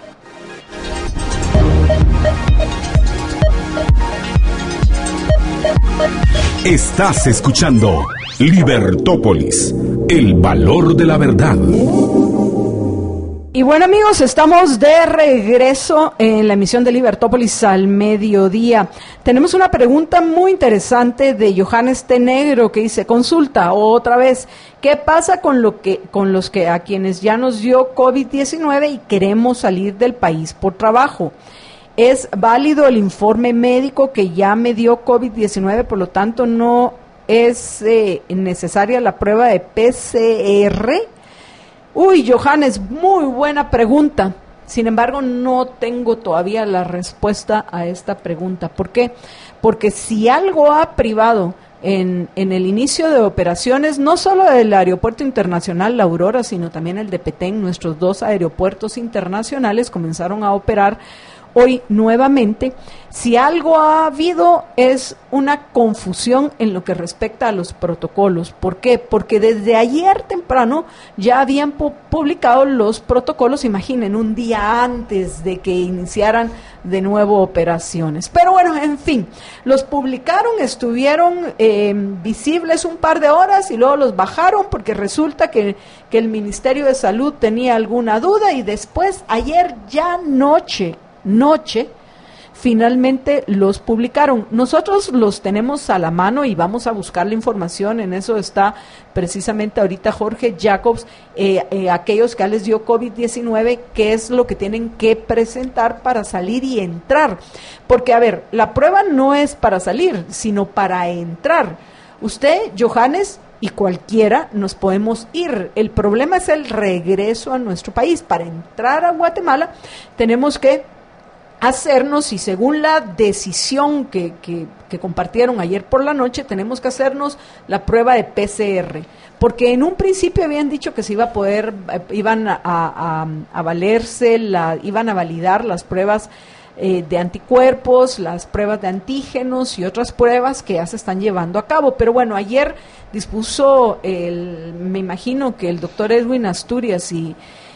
Estás escuchando Libertópolis, el valor de la verdad. Y bueno, amigos, estamos de regreso en la emisión de Libertópolis al mediodía. Tenemos una pregunta muy interesante de Johannes T. Negro, que dice: consulta otra vez, ¿qué pasa con lo que con los que a quienes ya nos dio COVID diecinueve y queremos salir del país por trabajo? ¿Es válido el informe médico que ya me dio COVID diecinueve, por lo tanto no es eh, necesaria la prueba de P C R? Uy, Johannes, muy buena pregunta. Sin embargo, no tengo todavía la respuesta a esta pregunta. ¿Por qué? Porque si algo ha privado en, en el inicio de operaciones, no solo del Aeropuerto Internacional La Aurora, sino también el de Petén, nuestros dos aeropuertos internacionales comenzaron a operar hoy nuevamente. Si algo ha habido es una confusión en lo que respecta a los protocolos. ¿Por qué? Porque desde ayer temprano ya habían pu- publicado los protocolos, imaginen, un día antes de que iniciaran de nuevo operaciones. Pero bueno, en fin, los publicaron, estuvieron eh, visibles un par de horas y luego los bajaron porque resulta que, que el Ministerio de Salud tenía alguna duda, y después, ayer ya noche, noche, finalmente los publicaron. Nosotros los tenemos a la mano y vamos a buscar la información. En eso está precisamente ahorita Jorge Jacobs, eh, eh, aquellos que les dio COVID diecinueve, qué es lo que tienen que presentar para salir y entrar. Porque, a ver, la prueba no es para salir, sino para entrar. Usted, Johannes, y cualquiera nos podemos ir. El problema es el regreso a nuestro país. Para entrar a Guatemala tenemos que hacernos, y según la decisión que, que, que compartieron ayer por la noche, tenemos que hacernos la prueba de P C R, porque en un principio habían dicho que se iba a poder, iban a, a, a valerse, la, iban a validar las pruebas eh, de anticuerpos, las pruebas de antígenos y otras pruebas que ya se están llevando a cabo. Pero bueno, ayer dispuso, el, me imagino que el doctor Edwin Asturias y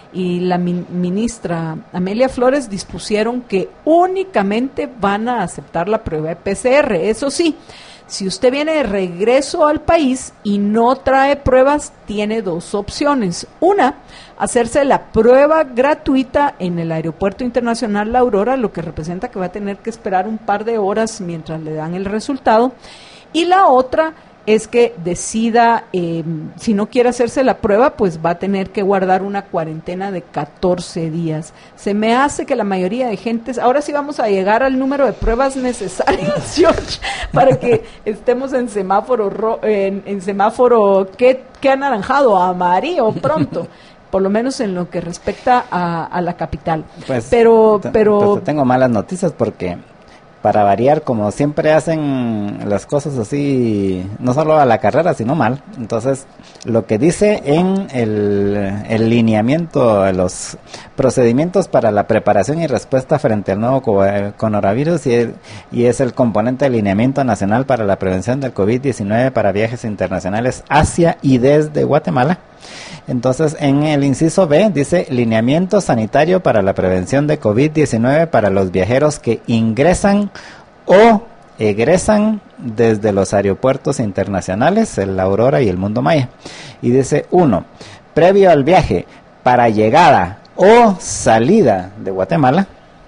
y la min- ministra Amelia Flores dispusieron que únicamente van a aceptar la prueba de P C R. Eso sí, si usted viene de regreso al país y no trae pruebas, tiene dos opciones. Una, hacerse la prueba gratuita en el Aeropuerto Internacional La Aurora, lo que representa que va a tener que esperar un par de horas mientras le dan el resultado. Y la otra es que decida, eh, si no quiere hacerse la prueba, pues va a tener que guardar una cuarentena de catorce días. Se me hace que la mayoría de gentes, ahora sí vamos a llegar al número de pruebas necesarias, George, para que estemos en semáforo, ro- en, en semáforo, ¿qué, qué anaranjado? Amarillo pronto. Por lo menos en lo que respecta a, a la capital. Pues, pero, te, pero pues te tengo malas noticias porque para variar, como siempre hacen las cosas así, no solo a la carrera, sino mal. Entonces, lo que dice en el, el lineamiento, los procedimientos para la preparación y respuesta frente al nuevo coronavirus, y, el, y es el componente del lineamiento nacional para la prevención del COVID diecinueve para viajes internacionales hacia y desde Guatemala. Entonces, en el inciso B dice lineamiento sanitario para la prevención de COVID diecinueve para los viajeros que ingresan o egresan desde los aeropuertos internacionales, el Aurora y el Mundo Maya. Y dice uno, previo al viaje, para llegada o salida de Guatemala.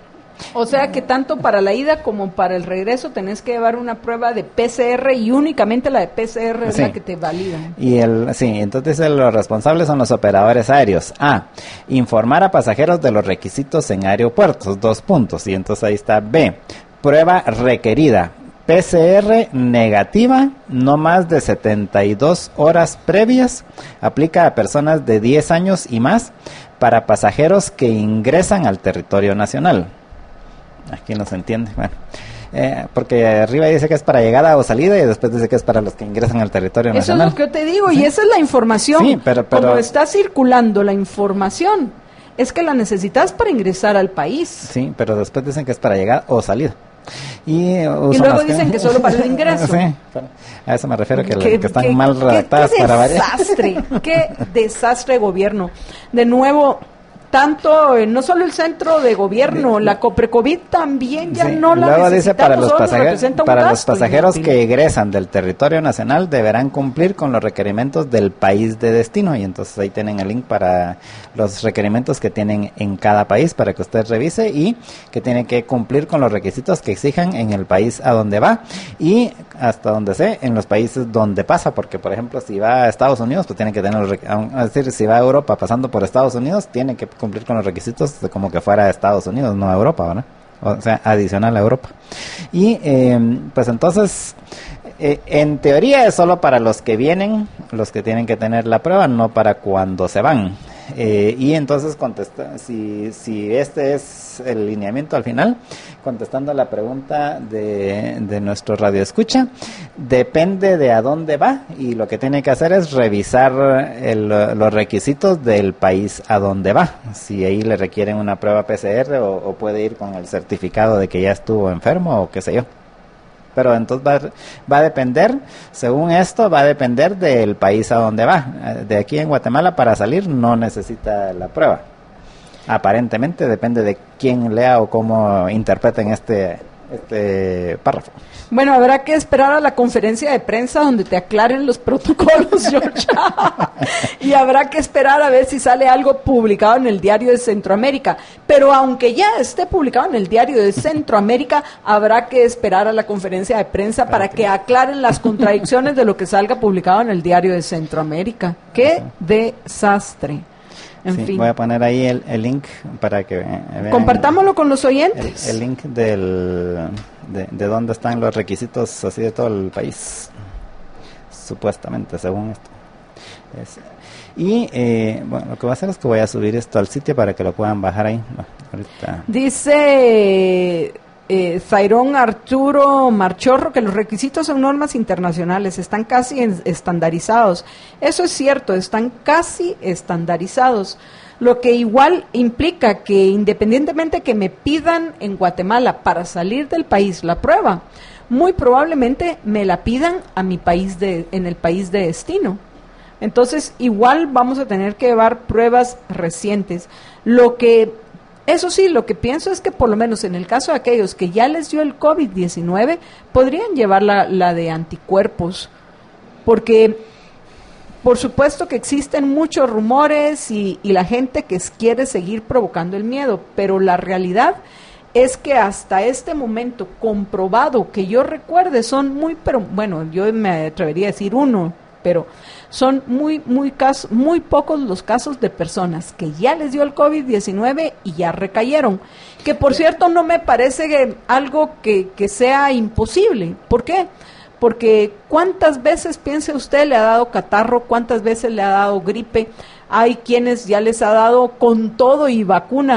O sea que tanto para la ida como para el regreso tenés que llevar una prueba de P C R y únicamente la de P C R es sí. la que te valida. Y el, sí, entonces los responsables son los operadores aéreos. A, informar a pasajeros de los requisitos en aeropuertos, dos puntos. Y entonces ahí está B, prueba requerida, P C R negativa, no más de setenta y dos horas previas, aplica a personas de diez años y más para pasajeros que ingresan al territorio nacional. Aquí no se entiende, bueno, eh, porque arriba dice que es para llegada o salida y después dice que es para los que ingresan al territorio Eso nacional. Eso es lo que yo te digo, ¿Sí? Y esa es la información. Sí, pero, pero... Como está circulando la información, es que la necesitas para ingresar al país. Sí, pero después dicen que es para llegada o salida. Y, y luego dicen que... que solo para el ingreso. Sí, a eso me refiero, que, que, la, que están que, mal redactadas qué para variar. Desastre, qué desastre de gobierno. De nuevo, tanto, eh, no solo el centro de gobierno, la Coprecovid también ya sí. no la Luego dice para los pasajeros, para los pasajeros que egresan del territorio nacional deberán cumplir con los requerimientos del país de destino, y entonces ahí tienen el link para los requerimientos que tienen en cada país para que usted revise y que tiene que cumplir con los requisitos que exijan en el país a donde va y hasta donde sé en los países donde pasa, porque por ejemplo si va a Estados Unidos pues tiene que tener los, es decir, si va a Europa pasando por Estados Unidos tiene que cumplir con los requisitos de como que fuera a Estados Unidos, no a Europa, ¿verdad? O sea, adicional a Europa. Y eh, pues entonces, eh, en teoría es solo para los que vienen, los que tienen que tener la prueba, no para cuando se van. Eh, y entonces, contesta, si, si este es el lineamiento al final, contestando la pregunta de, de nuestro radioescucha, depende de a dónde va y lo que tiene que hacer es revisar el, los requisitos del país a donde va. Si ahí le requieren una prueba P C R o, o puede ir con el certificado de que ya estuvo enfermo o qué sé yo. Pero entonces va, va a depender, según esto, va a depender del país a donde va. De aquí en Guatemala para salir no necesita la prueba. Aparentemente depende de quién lea o cómo interpreten este, este párrafo. Bueno, habrá que esperar a la conferencia de prensa donde te aclaren los protocolos, George. Y habrá que esperar a ver si sale algo publicado en el Diario de Centroamérica. Pero aunque ya esté publicado en el Diario de Centroamérica, habrá que esperar a la conferencia de prensa para que aclaren las contradicciones de lo que salga publicado en el Diario de Centroamérica. ¡Qué desastre! En sí, fin. Voy a poner ahí el, el link para que vean. Compartámoslo con los oyentes. El, el link del, de, de dónde están los requisitos así de todo el país. Supuestamente, según esto. Es, y eh, bueno, lo que voy a hacer es que voy a subir esto al sitio para que lo puedan bajar ahí. No, ahorita. Dice eh, Zairón Arturo Marchorro que los requisitos son normas internacionales, están casi en, estandarizados. Eso es cierto, están casi estandarizados. Lo que igual implica que independientemente que me pidan en Guatemala para salir del país la prueba, muy probablemente me la pidan a mi país de, en el país de destino. Entonces, igual vamos a tener que llevar pruebas recientes. Lo que, eso sí, lo que pienso es que por lo menos en el caso de aquellos que ya les dio el COVID diecinueve, podrían llevar la, la de anticuerpos, porque por supuesto que existen muchos rumores y, y la gente que quiere seguir provocando el miedo, pero la realidad es que hasta este momento comprobado, que yo recuerde, son muy, pero bueno, yo me atrevería a decir uno, pero son muy, muy, casos, muy pocos los casos de personas que ya les dio el COVID diecinueve y ya recayeron. Que por cierto no me parece que algo que, que sea imposible. ¿Por qué? Porque ¿cuántas veces, piense usted, le ha dado catarro? ¿Cuántas veces le ha dado gripe? Hay quienes ya les ha dado con todo y vacuna.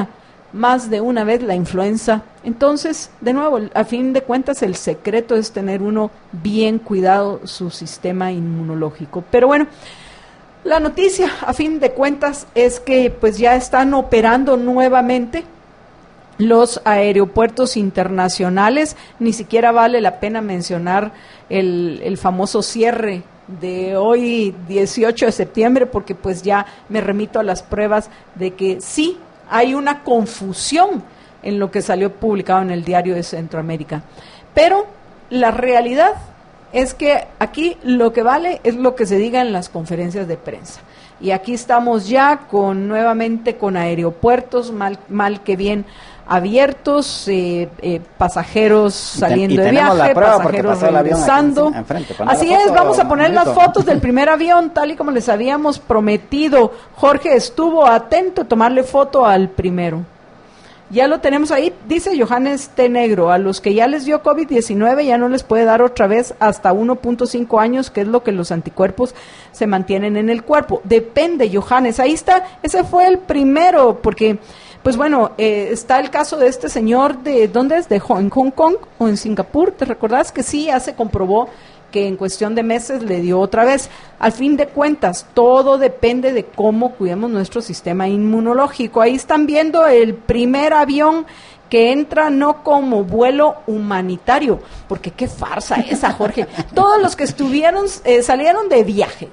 más de una vez la influenza. Entonces, de nuevo, a fin de cuentas, el secreto es tener uno bien cuidado su sistema inmunológico. Pero bueno, la noticia, a fin de cuentas, es que pues ya están operando nuevamente los aeropuertos internacionales. Ni siquiera vale la pena mencionar el, el famoso cierre de hoy, dieciocho de septiembre, porque pues ya me remito a las pruebas de que sí hay una confusión en lo que salió publicado en el Diario de Centroamérica. Pero la realidad es que aquí lo que vale es lo que se diga en las conferencias de prensa. Y aquí estamos ya con nuevamente con aeropuertos mal, mal que bien abiertos, eh, eh, pasajeros saliendo y, y de viaje, pasajeros regresando. Aquí, enfrente, así es, vamos a poner las fotos del primer avión, tal y como les habíamos prometido. Jorge estuvo atento a tomarle foto al primero. Ya lo tenemos ahí, dice Johannes T. Negro, a los que ya les dio COVID diecinueve ya no les puede dar otra vez hasta uno punto cinco años, que es lo que los anticuerpos se mantienen en el cuerpo. Depende, Johannes, ahí está, ese fue el primero, porque, pues bueno, eh, está el caso de este señor, de ¿dónde es? De en Hong Kong o en Singapur, ¿te recordás que sí, ya se comprobó que en cuestión de meses le dio otra vez? Al fin de cuentas, todo depende de cómo cuidemos nuestro sistema inmunológico. Ahí están viendo el primer avión que entra no como vuelo humanitario, porque qué farsa esa, Jorge. Todos los que estuvieron, eh, salieron de viaje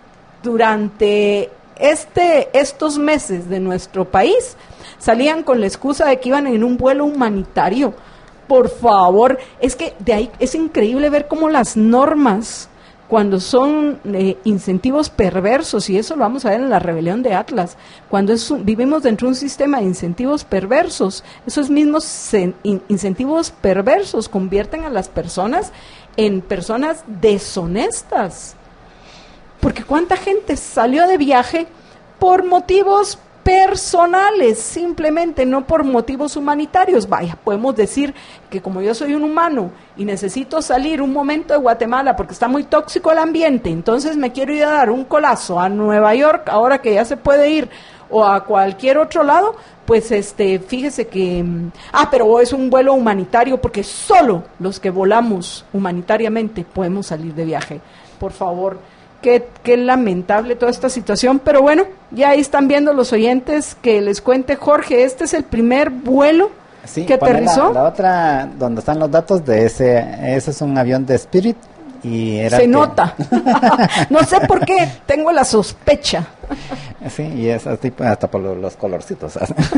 durante este estos meses de nuestro país, salían con la excusa de que iban en un vuelo humanitario. Por favor, es que de ahí es increíble ver cómo las normas, cuando son eh, incentivos perversos, y eso lo vamos a ver en la rebelión de Atlas, cuando es un, vivimos dentro de un sistema de incentivos perversos, esos mismos sen, in, incentivos perversos convierten a las personas en personas deshonestas. Porque cuánta gente salió de viaje por motivos personales, simplemente no por motivos humanitarios. Vaya, podemos decir que como yo soy un humano y necesito salir un momento de Guatemala porque está muy tóxico el ambiente, entonces me quiero ir a dar un colazo a Nueva York, ahora que ya se puede ir, o a cualquier otro lado, pues este, fíjese que, ah, pero es un vuelo humanitario, porque solo los que volamos humanitariamente podemos salir de viaje. Por favor, Qué, qué lamentable toda esta situación, pero bueno, ya ahí están viendo los oyentes que les cuente Jorge, este es el primer vuelo sí, que aterrizó. La, la otra, donde están los datos de ese, ese es un avión de Spirit y era se que... nota, no sé por qué, tengo la sospecha. Sí, y es así hasta por los colorcitos.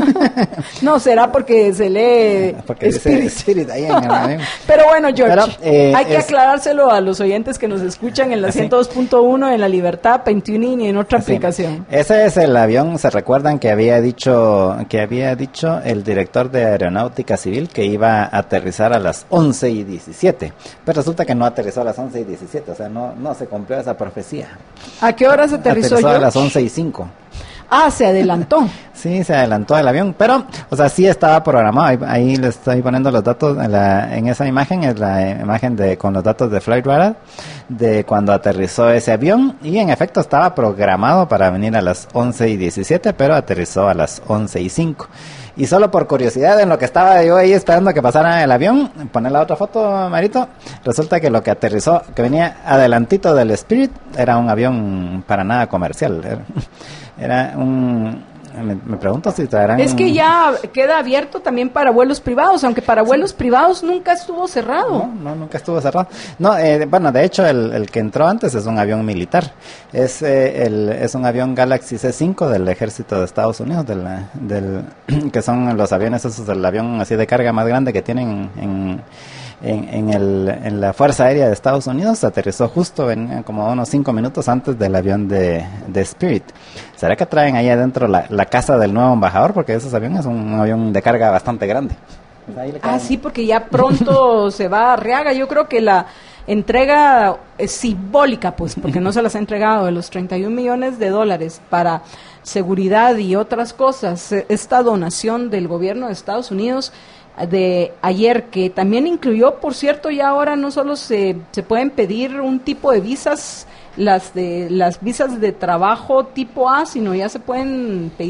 No, será porque se lee porque Spirit. Spirit ahí en el avión. Pero bueno, George, Pero, eh, hay que es... aclarárselo a los oyentes que nos escuchan en la sí. ciento dos punto uno, en La Libertad, en TuneIn y en otra sí. aplicación. Ese es el avión, se recuerdan que había dicho que había dicho el director de Aeronáutica Civil que iba a aterrizar a las once y diecisiete, pero resulta que no aterrizó a las once y diecisiete, o sea, no, no se cumplió esa profecía. ¿A qué horas aterrizó? Aterrizó a las once y cinco. Ah, se adelantó. Sí, se adelantó el avión, pero, o sea, sí estaba programado. Ahí, ahí le estoy poniendo los datos en, la, en esa imagen, es la imagen de con los datos de Flightradar de cuando aterrizó ese avión, y en efecto estaba programado para venir a las once y diecisiete, pero aterrizó a las once y cinco. Y solo por curiosidad, en lo que estaba yo ahí esperando que pasara el avión, poner la otra foto, Marito, resulta que lo que aterrizó, que venía adelantito del Spirit, era un avión para nada comercial. Era, era un... Me, me pregunto si traerán... Es que ya queda abierto también para vuelos privados, aunque para vuelos sí. privados nunca estuvo cerrado. No, no nunca estuvo cerrado. No, eh, bueno, de hecho el, el que entró antes es un avión militar. Es eh, el es un avión Galaxy C cinco del ejército de Estados Unidos, del, del que son los aviones esos, del avión así de carga más grande que tienen en... En, en, el, en la Fuerza Aérea de Estados Unidos. Aterrizó justo en, como unos cinco minutos antes del avión de, de Spirit. ¿Será que traen ahí adentro la, la casa del nuevo embajador? Porque esos aviones son un avión de carga bastante grande. Ah, sí, porque ya pronto se va a Arriaga. Yo creo que la entrega es simbólica, pues, porque no se las ha entregado, de los treinta y un millones de dólares para seguridad y otras cosas. Esta donación del gobierno de Estados Unidos de ayer, que también incluyó, por cierto, ya ahora no solo se, se pueden pedir un tipo de visas, las de las visas de trabajo tipo A, sino ya se pueden pedir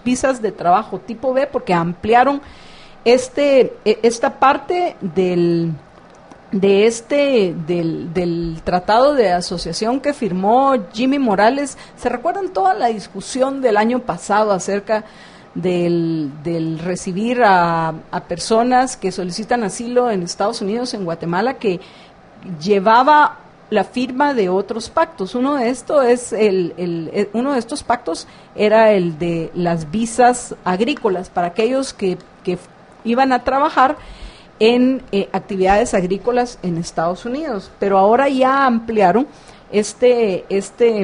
visas de trabajo tipo B porque ampliaron este esta parte del de este del, del tratado de asociación que firmó Jimmy Morales. ¿Se recuerdan toda la discusión del año pasado acerca del, del recibir a, a personas que solicitan asilo en Estados Unidos, en Guatemala, que llevaba la firma de otros pactos? Uno de estos es el, el, el uno de estos pactos era el de las visas agrícolas para aquellos que, que iban a trabajar en eh, actividades agrícolas en Estados Unidos, pero ahora ya ampliaron este este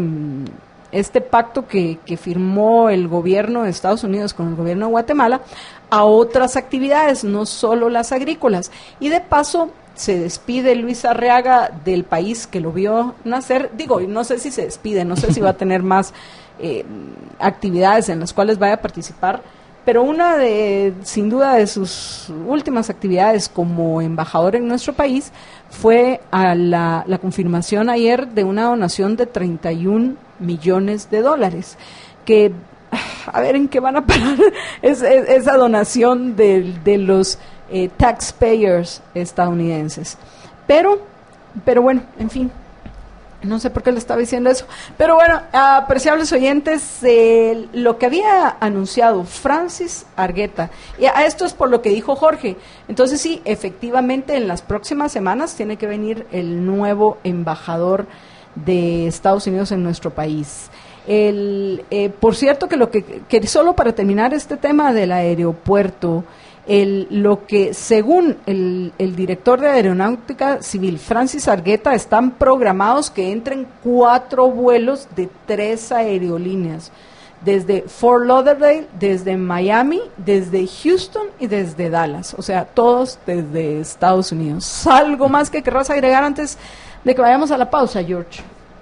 este pacto que, que firmó el gobierno de Estados Unidos con el gobierno de Guatemala a otras actividades, no solo las agrícolas. Y de paso se despide Luis Arriaga del país que lo vio nacer. Digo, no sé si se despide, no sé si va a tener más eh, actividades en las cuales vaya a participar, pero una de, sin duda, de sus últimas actividades como embajador en nuestro país fue a la, la confirmación ayer de una donación de treinta y un millones de dólares, que a ver en qué van a parar es, es, esa donación de, de los eh, taxpayers estadounidenses. Pero, pero bueno, en fin. No sé por qué le estaba diciendo eso. Pero bueno, apreciables oyentes, eh, lo que había anunciado Francis Argueta, y a esto es por lo que dijo Jorge. Entonces sí, efectivamente en las próximas semanas tiene que venir el nuevo embajador de Estados Unidos en nuestro país. El, eh, por cierto, que lo que, que solo para terminar este tema del aeropuerto, El, lo que según el, el director de Aeronáutica Civil, Francis Argueta, están programados que entren cuatro vuelos de tres aerolíneas, desde Fort Lauderdale, desde Miami, desde Houston y desde Dallas, o sea, todos desde Estados Unidos. ¿Algo más que querrás agregar antes de que vayamos a la pausa, George?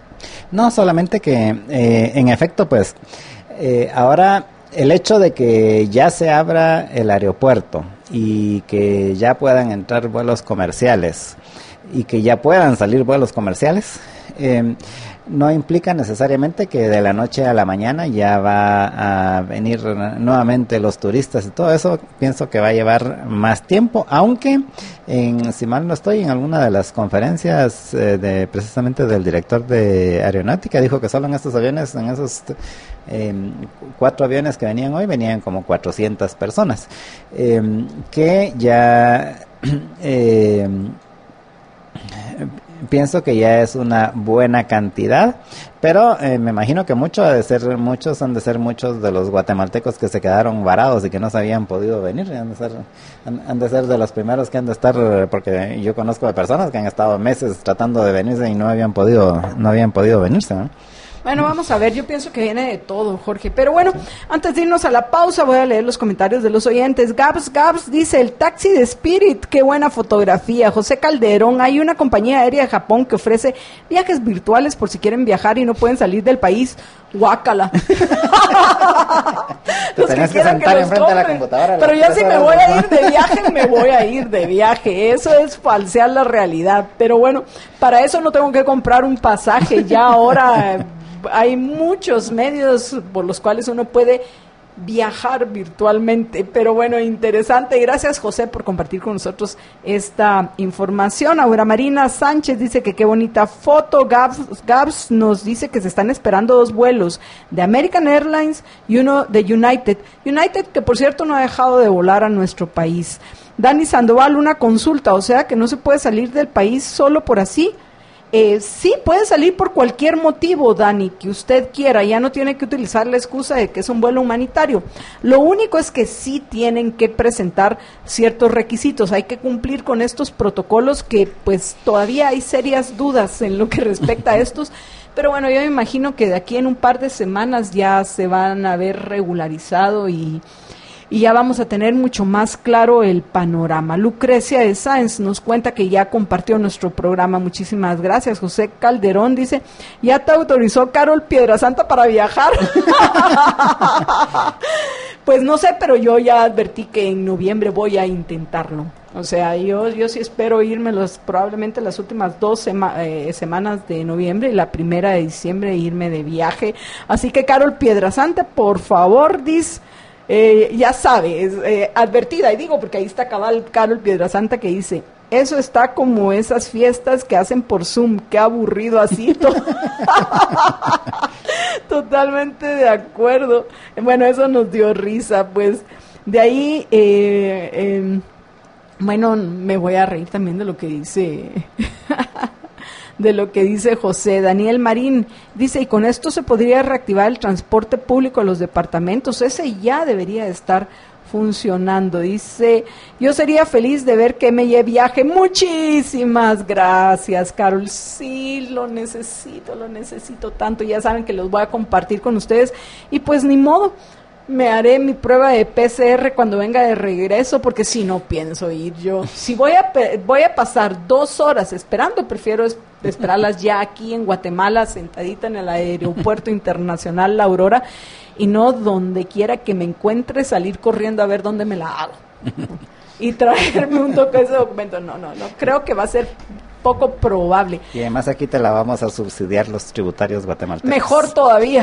No, solamente que eh, en efecto, pues, eh, ahora el hecho de que ya se abra el aeropuerto y que ya puedan entrar vuelos comerciales y que ya puedan salir vuelos comerciales, eh, no implica necesariamente que de la noche a la mañana ya va a venir nuevamente los turistas y todo eso. Pienso que va a llevar más tiempo, aunque en, si mal no estoy, en alguna de las conferencias eh, de precisamente del director de Aeronáutica dijo que solo en estos aviones, en esos eh, cuatro aviones que venían hoy, venían como cuatrocientas personas, eh, que ya eh, pienso que ya es una buena cantidad, pero eh, me imagino que mucho ha de ser, muchos han de ser muchos de los guatemaltecos que se quedaron varados y que no se habían podido venir, han de ser, han, han de ser de los primeros que han de estar, porque yo conozco de personas que han estado meses tratando de venirse y no habían podido, no habían podido venirse, ¿no? Bueno, vamos a ver, yo pienso que viene de todo, Jorge. Pero bueno, antes de irnos a la pausa, voy a leer los comentarios de los oyentes. Gabs Gabs dice, el taxi de Spirit, qué buena fotografía. José Calderón, hay una compañía aérea de Japón que ofrece viajes virtuales por si quieren viajar y no pueden salir del país. Guácala. Te tenés que, que sentar enfrente de la computadora. Pero yo si me voy a ir de viaje, me voy a ir de viaje. Eso es falsear la realidad. Pero bueno, para eso no tengo que comprar un pasaje. Ya ahora hay muchos medios por los cuales uno puede viajar virtualmente, pero bueno, interesante. Gracias, José, por compartir con nosotros esta información. Aura Marina Sánchez dice que qué bonita foto. Gabs, Gabs nos dice que se están esperando dos vuelos de American Airlines y uno de United. United, que por cierto no ha dejado de volar a nuestro país. Dani Sandoval, una consulta, o sea que no se puede salir del país solo por así. Eh, sí, puede salir por cualquier motivo, Dani, que usted quiera, ya no tiene que utilizar la excusa de que es un vuelo humanitario. Lo único es que sí tienen que presentar ciertos requisitos, hay que cumplir con estos protocolos que pues todavía hay serias dudas en lo que respecta a estos, pero bueno, yo me imagino que de aquí en un par de semanas ya se van a ver regularizado y... y ya vamos a tener mucho más claro el panorama. Lucrecia de Sáenz nos cuenta que ya compartió nuestro programa. Muchísimas gracias. José Calderón dice, ¿ya te autorizó Carol Piedrasanta para viajar? Pues no sé, pero yo ya advertí que en noviembre voy a intentarlo. O sea, yo yo sí espero irme los, probablemente las últimas dos sema, eh, semanas de noviembre y la primera de diciembre irme de viaje. Así que Carol Piedrasanta, por favor, dis... Eh, ya sabes, eh, advertida, y digo porque ahí está cabal Carol Piedrasanta que dice, eso está como esas fiestas que hacen por Zoom, qué aburrido así. Totalmente de acuerdo. Bueno, eso nos dio risa, pues. De ahí, eh, eh, bueno, me voy a reír también de lo que dice... de lo que dice José Daniel Marín, dice, y con esto se podría reactivar el transporte público a los departamentos, ese ya debería estar funcionando. Dice, yo sería feliz de ver que me lleve viaje. Muchísimas gracias, Carol. Sí, lo necesito, lo necesito tanto. Ya saben que los voy a compartir con ustedes y pues ni modo. Me haré mi prueba de P C R cuando venga de regreso, porque si no pienso ir yo. Si voy a voy a pasar dos horas esperando, prefiero es, esperarlas ya aquí en Guatemala, sentadita en el Aeropuerto Internacional La Aurora, y no donde quiera que me encuentre salir corriendo a ver dónde me la hago. Y traerme un toque de ese documento. No, no, no, creo que va a ser poco probable. Y además aquí te la vamos a subsidiar los tributarios guatemaltecos. Mejor todavía.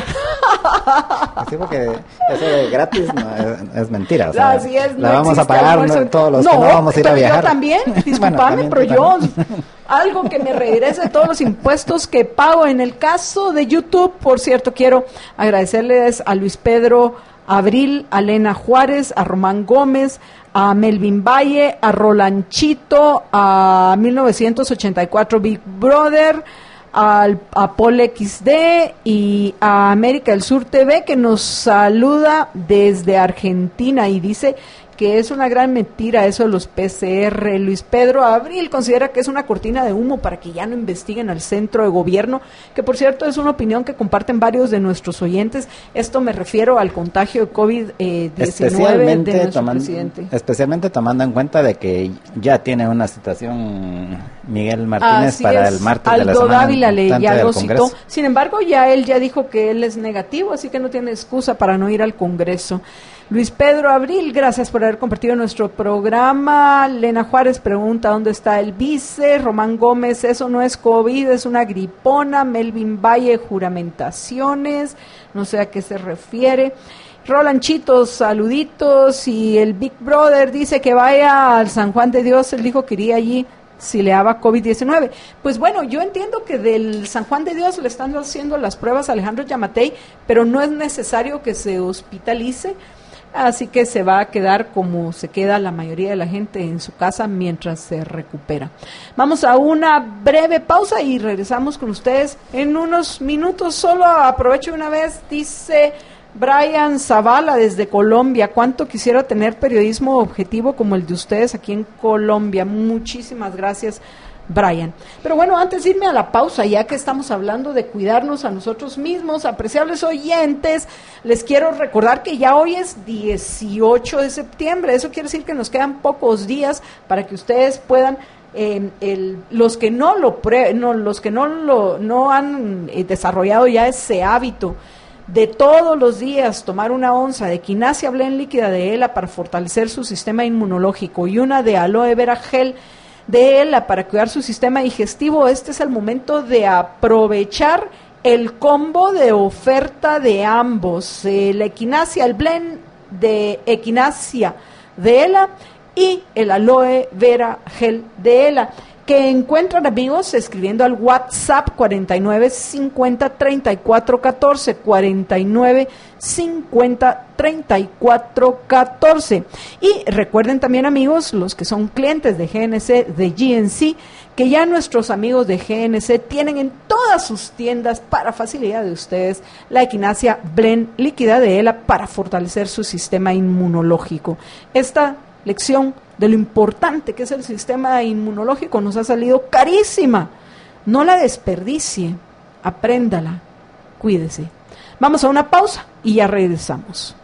Sí, porque eso de gratis no, es, es mentira. O sea, así es, la no vamos a pagar no, todos los no, que no vamos a ir a viajar. Yo también, discúlpame, bueno, pero yo algo que me regrese todos los impuestos que pago. En el caso de YouTube, por cierto, quiero agradecerles a Luis Pedro Abril, a Elena Juárez, a Román Gómez, a Melvin Valle, a Rolanchito, a mil novecientos ochenta y cuatro Big Brother, al, a Paul X D y a América del Sur T V, que nos saluda desde Argentina y dice que es una gran mentira eso de los P C R. Luis Pedro Abril considera que es una cortina de humo para que ya no investiguen al centro de gobierno, que por cierto es una opinión que comparten varios de nuestros oyentes. Esto me refiero al contagio de COVID diecinueve de nuestro toman, presidente. Especialmente tomando en cuenta de que ya tiene una citación Miguel Martínez Así para es. el martes Aldo de la semana Dávila le ya lo citó. Sin embargo, ya él ya dijo que él es negativo, así que no tiene excusa para no ir al Congreso. Luis Pedro Abril, gracias por haber compartido nuestro programa. Lena Juárez pregunta dónde está el vice. Román Gómez, eso no es COVID, es una gripona. Melvin Valle, juramentaciones, no sé a qué se refiere. Rolanchitos, saluditos. Y el Big Brother dice que vaya al San Juan de Dios, él dijo que iría allí si le daba COVID diecinueve. Pues bueno, yo entiendo que del San Juan de Dios le están haciendo las pruebas a Alejandro Yamatei, pero no es necesario que se hospitalice. Así que se va a quedar como se queda la mayoría de la gente en su casa mientras se recupera. Vamos a una breve pausa y regresamos con ustedes en unos minutos. Solo aprovecho una vez, dice Brian Zavala desde Colombia, cuánto quisiera tener periodismo objetivo como el de ustedes aquí en Colombia. Muchísimas gracias, Brian. Pero bueno, antes de irme a la pausa, ya que estamos hablando de cuidarnos a nosotros mismos, apreciables oyentes, les quiero recordar que ya hoy es dieciocho de septiembre, eso quiere decir que nos quedan pocos días para que ustedes puedan, eh, el, los que no lo pre, no, los que no lo no han eh, desarrollado ya ese hábito de todos los días tomar una onza de Quinasia Blend líquida de ELA para fortalecer su sistema inmunológico y una de Aloe Vera Gel de ELA para cuidar su sistema digestivo, este es el momento de aprovechar el combo de oferta de ambos, eh, la Equinacia, el blend de Equinacia de ELA y el Aloe Vera Gel de ELA, que encuentran, amigos, escribiendo al WhatsApp cuarenta y nueve cincuenta treinta y cuatro catorce, cuarenta y nueve cincuenta treinta y cuatro catorce. Y recuerden también, amigos, los que son clientes de G N C, de G N C, que ya nuestros amigos de G N C tienen en todas sus tiendas, para facilidad de ustedes, la Equinacia Blend líquida de ELA para fortalecer su sistema inmunológico. Esta lección de lo importante que es el sistema inmunológico nos ha salido carísima. No la desperdicie, apréndala, cuídese. Vamos a una pausa y ya regresamos.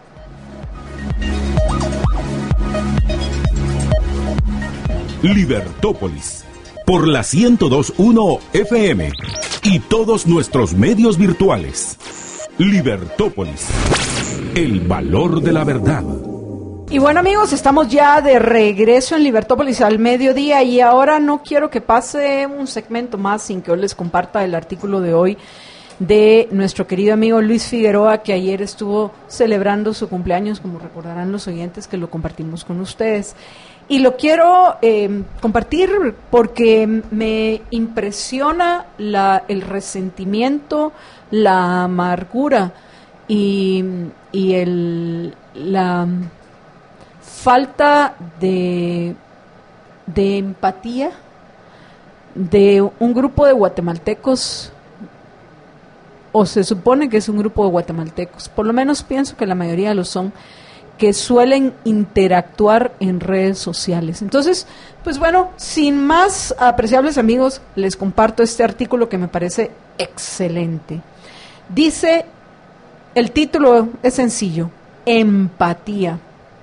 Libertópolis, por la ciento dos punto uno F M y todos nuestros medios virtuales. Libertópolis, el valor de la verdad. Y bueno, amigos, estamos ya de regreso en Libertópolis al mediodía y ahora no quiero que pase un segmento más sin que yo les comparta el artículo de hoy de nuestro querido amigo Luis Figueroa, que ayer estuvo celebrando su cumpleaños, como recordarán los oyentes que lo compartimos con ustedes. Y lo quiero eh, compartir porque me impresiona la, el resentimiento, la amargura y, y el, la falta de, de empatía de un grupo de guatemaltecos, o se supone que es un grupo de guatemaltecos, por lo menos pienso que la mayoría lo son, que suelen interactuar en redes sociales. Entonces, pues bueno, sin más, apreciables amigos, les comparto este artículo que me parece excelente. Dice, el título es sencillo, empatía.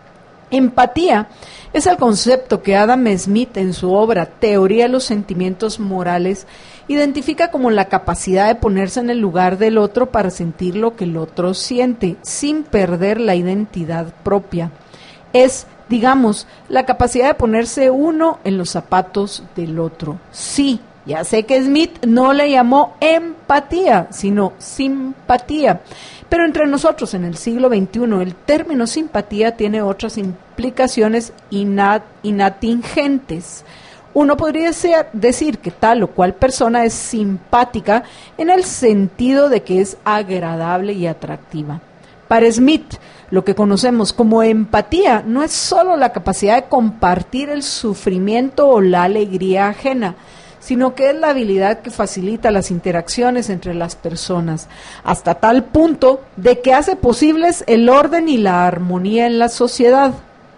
Empatía es el concepto que Adam Smith en su obra Teoría de los Sentimientos Morales identifica como la capacidad de ponerse en el lugar del otro para sentir lo que el otro siente, sin perder la identidad propia. Es, digamos, la capacidad de ponerse uno en los zapatos del otro. Sí, ya sé que Smith no le llamó empatía, sino simpatía. Pero entre nosotros en el siglo veintiuno el término simpatía tiene otras implicaciones inat- inatingentes. Uno podría ser, decir que tal o cual persona es simpática en el sentido de que es agradable y atractiva. Para Smith, lo que conocemos como empatía no es solo la capacidad de compartir el sufrimiento o la alegría ajena, sino que es la habilidad que facilita las interacciones entre las personas, hasta tal punto de que hace posibles el orden y la armonía en la sociedad.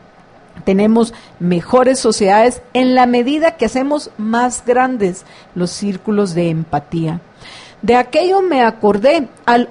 Tenemos mejores sociedades en la medida que hacemos más grandes los círculos de empatía. De aquello me acordé al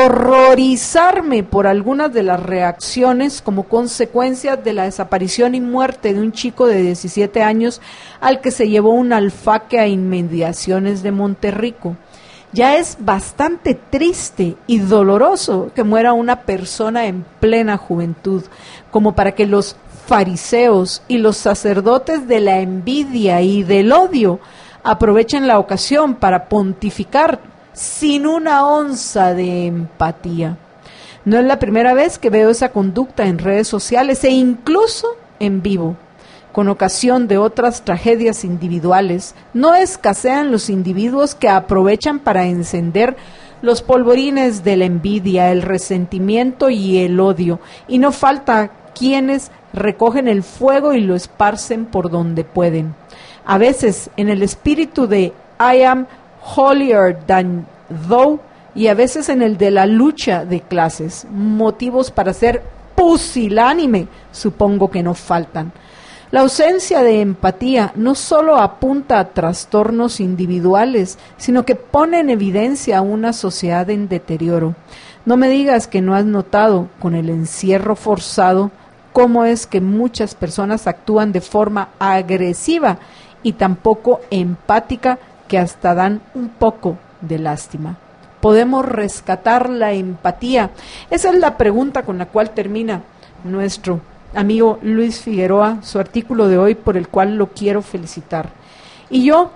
horrorizarme por algunas de las reacciones como consecuencia de la desaparición y muerte de un chico de diecisiete años al que se llevó un alfaque a inmediaciones de Monterrico. Ya es bastante triste y doloroso que muera una persona en plena juventud, como para que los fariseos y los sacerdotes de la envidia y del odio aprovechen la ocasión para pontificar sin una onza de empatía. No es la primera vez que veo esa conducta en redes sociales e incluso en vivo. Con ocasión de otras tragedias individuales, no escasean los individuos que aprovechan para encender los polvorines de la envidia, el resentimiento y el odio, y no falta quienes recogen el fuego y lo esparcen por donde pueden. A veces en el espíritu de I am holier than thou y a veces en el de la lucha de clases. Motivos para ser pusilánime supongo que no faltan. La ausencia de empatía no solo apunta a trastornos individuales, sino que pone en evidencia a una sociedad en deterioro. No me digas que no has notado con el encierro forzado cómo es que muchas personas actúan de forma agresiva y tampoco empática, que hasta dan un poco de lástima. ¿Podemos rescatar la empatía? Esa es la pregunta con la cual termina nuestro amigo Luis Figueroa su artículo de hoy, por el cual lo quiero felicitar. Y yo,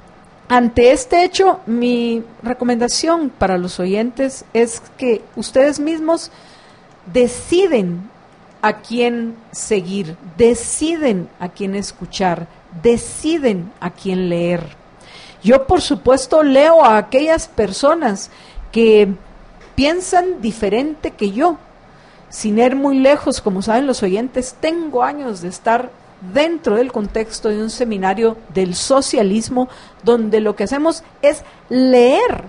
ante este hecho, mi recomendación para los oyentes es que ustedes mismos deciden a quién seguir, deciden a quién escuchar, deciden a quién leer. Yo, por supuesto, leo a aquellas personas que piensan diferente que yo. Sin ir muy lejos, como saben los oyentes, tengo años de estar dentro del contexto de un seminario del socialismo, donde lo que hacemos es leer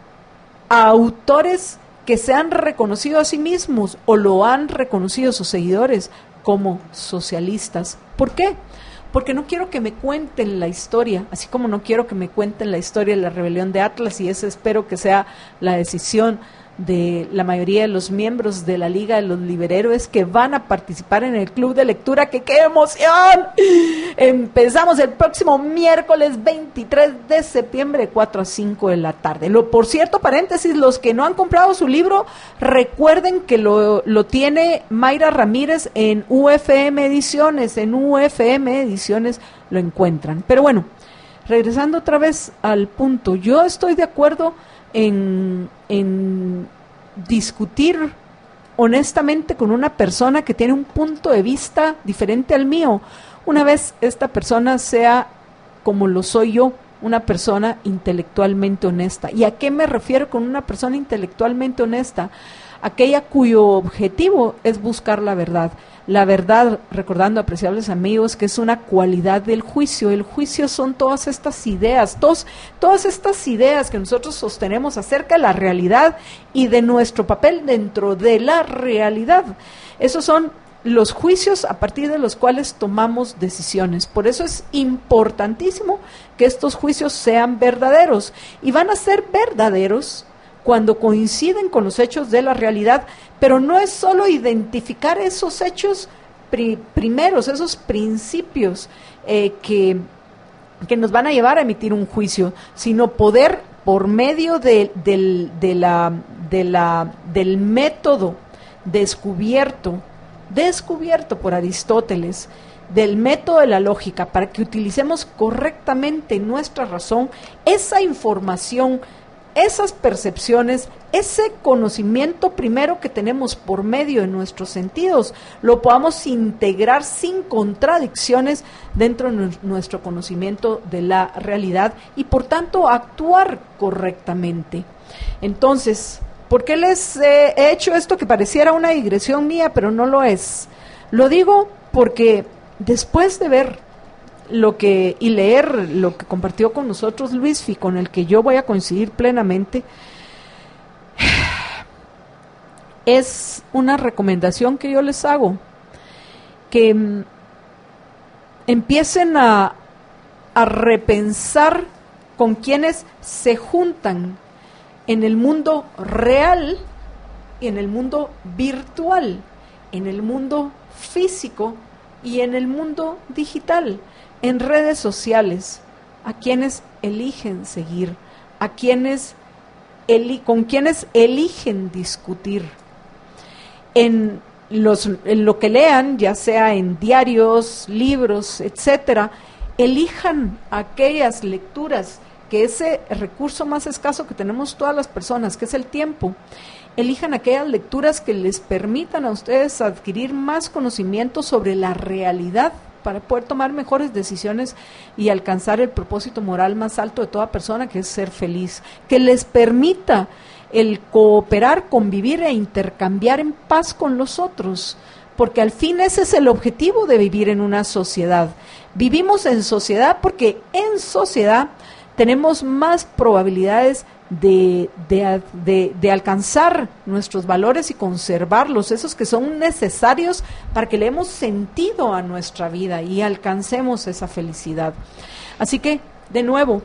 a autores que se han reconocido a sí mismos o lo han reconocido sus seguidores como socialistas. ¿Por qué? Porque no quiero que me cuenten la historia, así como no quiero que me cuenten la historia de la rebelión de Atlas, y esa espero que sea la decisión de la mayoría de los miembros de la Liga de los Liberhéroes que van a participar en el club de lectura. ¡Que qué emoción! Empezamos el próximo miércoles veintitrés de septiembre, cuatro a cinco de la tarde. Lo, por cierto, paréntesis, los que no han comprado su libro, recuerden que lo, lo tiene Mayra Ramírez en U F M Ediciones, en U F M Ediciones lo encuentran. Pero bueno, regresando otra vez al punto, yo estoy de acuerdo en, en discutir honestamente con una persona que tiene un punto de vista diferente al mío, una vez esta persona sea como lo soy yo, una persona intelectualmente honesta. ¿Y a qué me refiero con una persona intelectualmente honesta? Aquella cuyo objetivo es buscar la verdad. La verdad, recordando, apreciables amigos, que es una cualidad del juicio. El juicio son todas estas ideas, todos, todas estas ideas que nosotros sostenemos acerca de la realidad y de nuestro papel dentro de la realidad. Esos son los juicios a partir de los cuales tomamos decisiones. Por eso es importantísimo que estos juicios sean verdaderos, y van a ser verdaderos cuando coinciden con los hechos de la realidad, pero no es solo identificar esos hechos pri- primeros, esos principios eh, que, que nos van a llevar a emitir un juicio, sino poder, por medio de, del, de la, de la, del método descubierto, descubierto por Aristóteles, del método de la lógica, para que utilicemos correctamente nuestra razón, esa información, esas percepciones, ese conocimiento primero que tenemos por medio de nuestros sentidos, lo podamos integrar sin contradicciones dentro de nuestro conocimiento de la realidad y por tanto actuar correctamente. Entonces, ¿por qué les eh, he hecho esto que pareciera una digresión mía, pero no lo es? Lo digo porque después de ver lo que y leer lo que compartió con nosotros Luisfi, con el que yo voy a coincidir plenamente, es una recomendación que yo les hago, que mm, empiecen a, a repensar con quienes se juntan en el mundo real y en el mundo virtual, en el mundo físico y en el mundo digital, en redes sociales, a quienes eligen seguir, a quienes eli- con quienes eligen discutir, en los en lo que lean, ya sea en diarios, libros, etcétera, elijan aquellas lecturas, que ese recurso más escaso que tenemos todas las personas, que es el tiempo. Elijan aquellas lecturas que les permitan a ustedes adquirir más conocimiento sobre la realidad para poder tomar mejores decisiones y alcanzar el propósito moral más alto de toda persona, que es ser feliz, que les permita el cooperar, convivir e intercambiar en paz con los otros, porque al fin ese es el objetivo de vivir en una sociedad. Vivimos en sociedad porque en sociedad tenemos más probabilidades de, de, de, de alcanzar nuestros valores y conservarlos, esos que son necesarios para que le demos sentido a nuestra vida y alcancemos esa felicidad. Así que, de nuevo,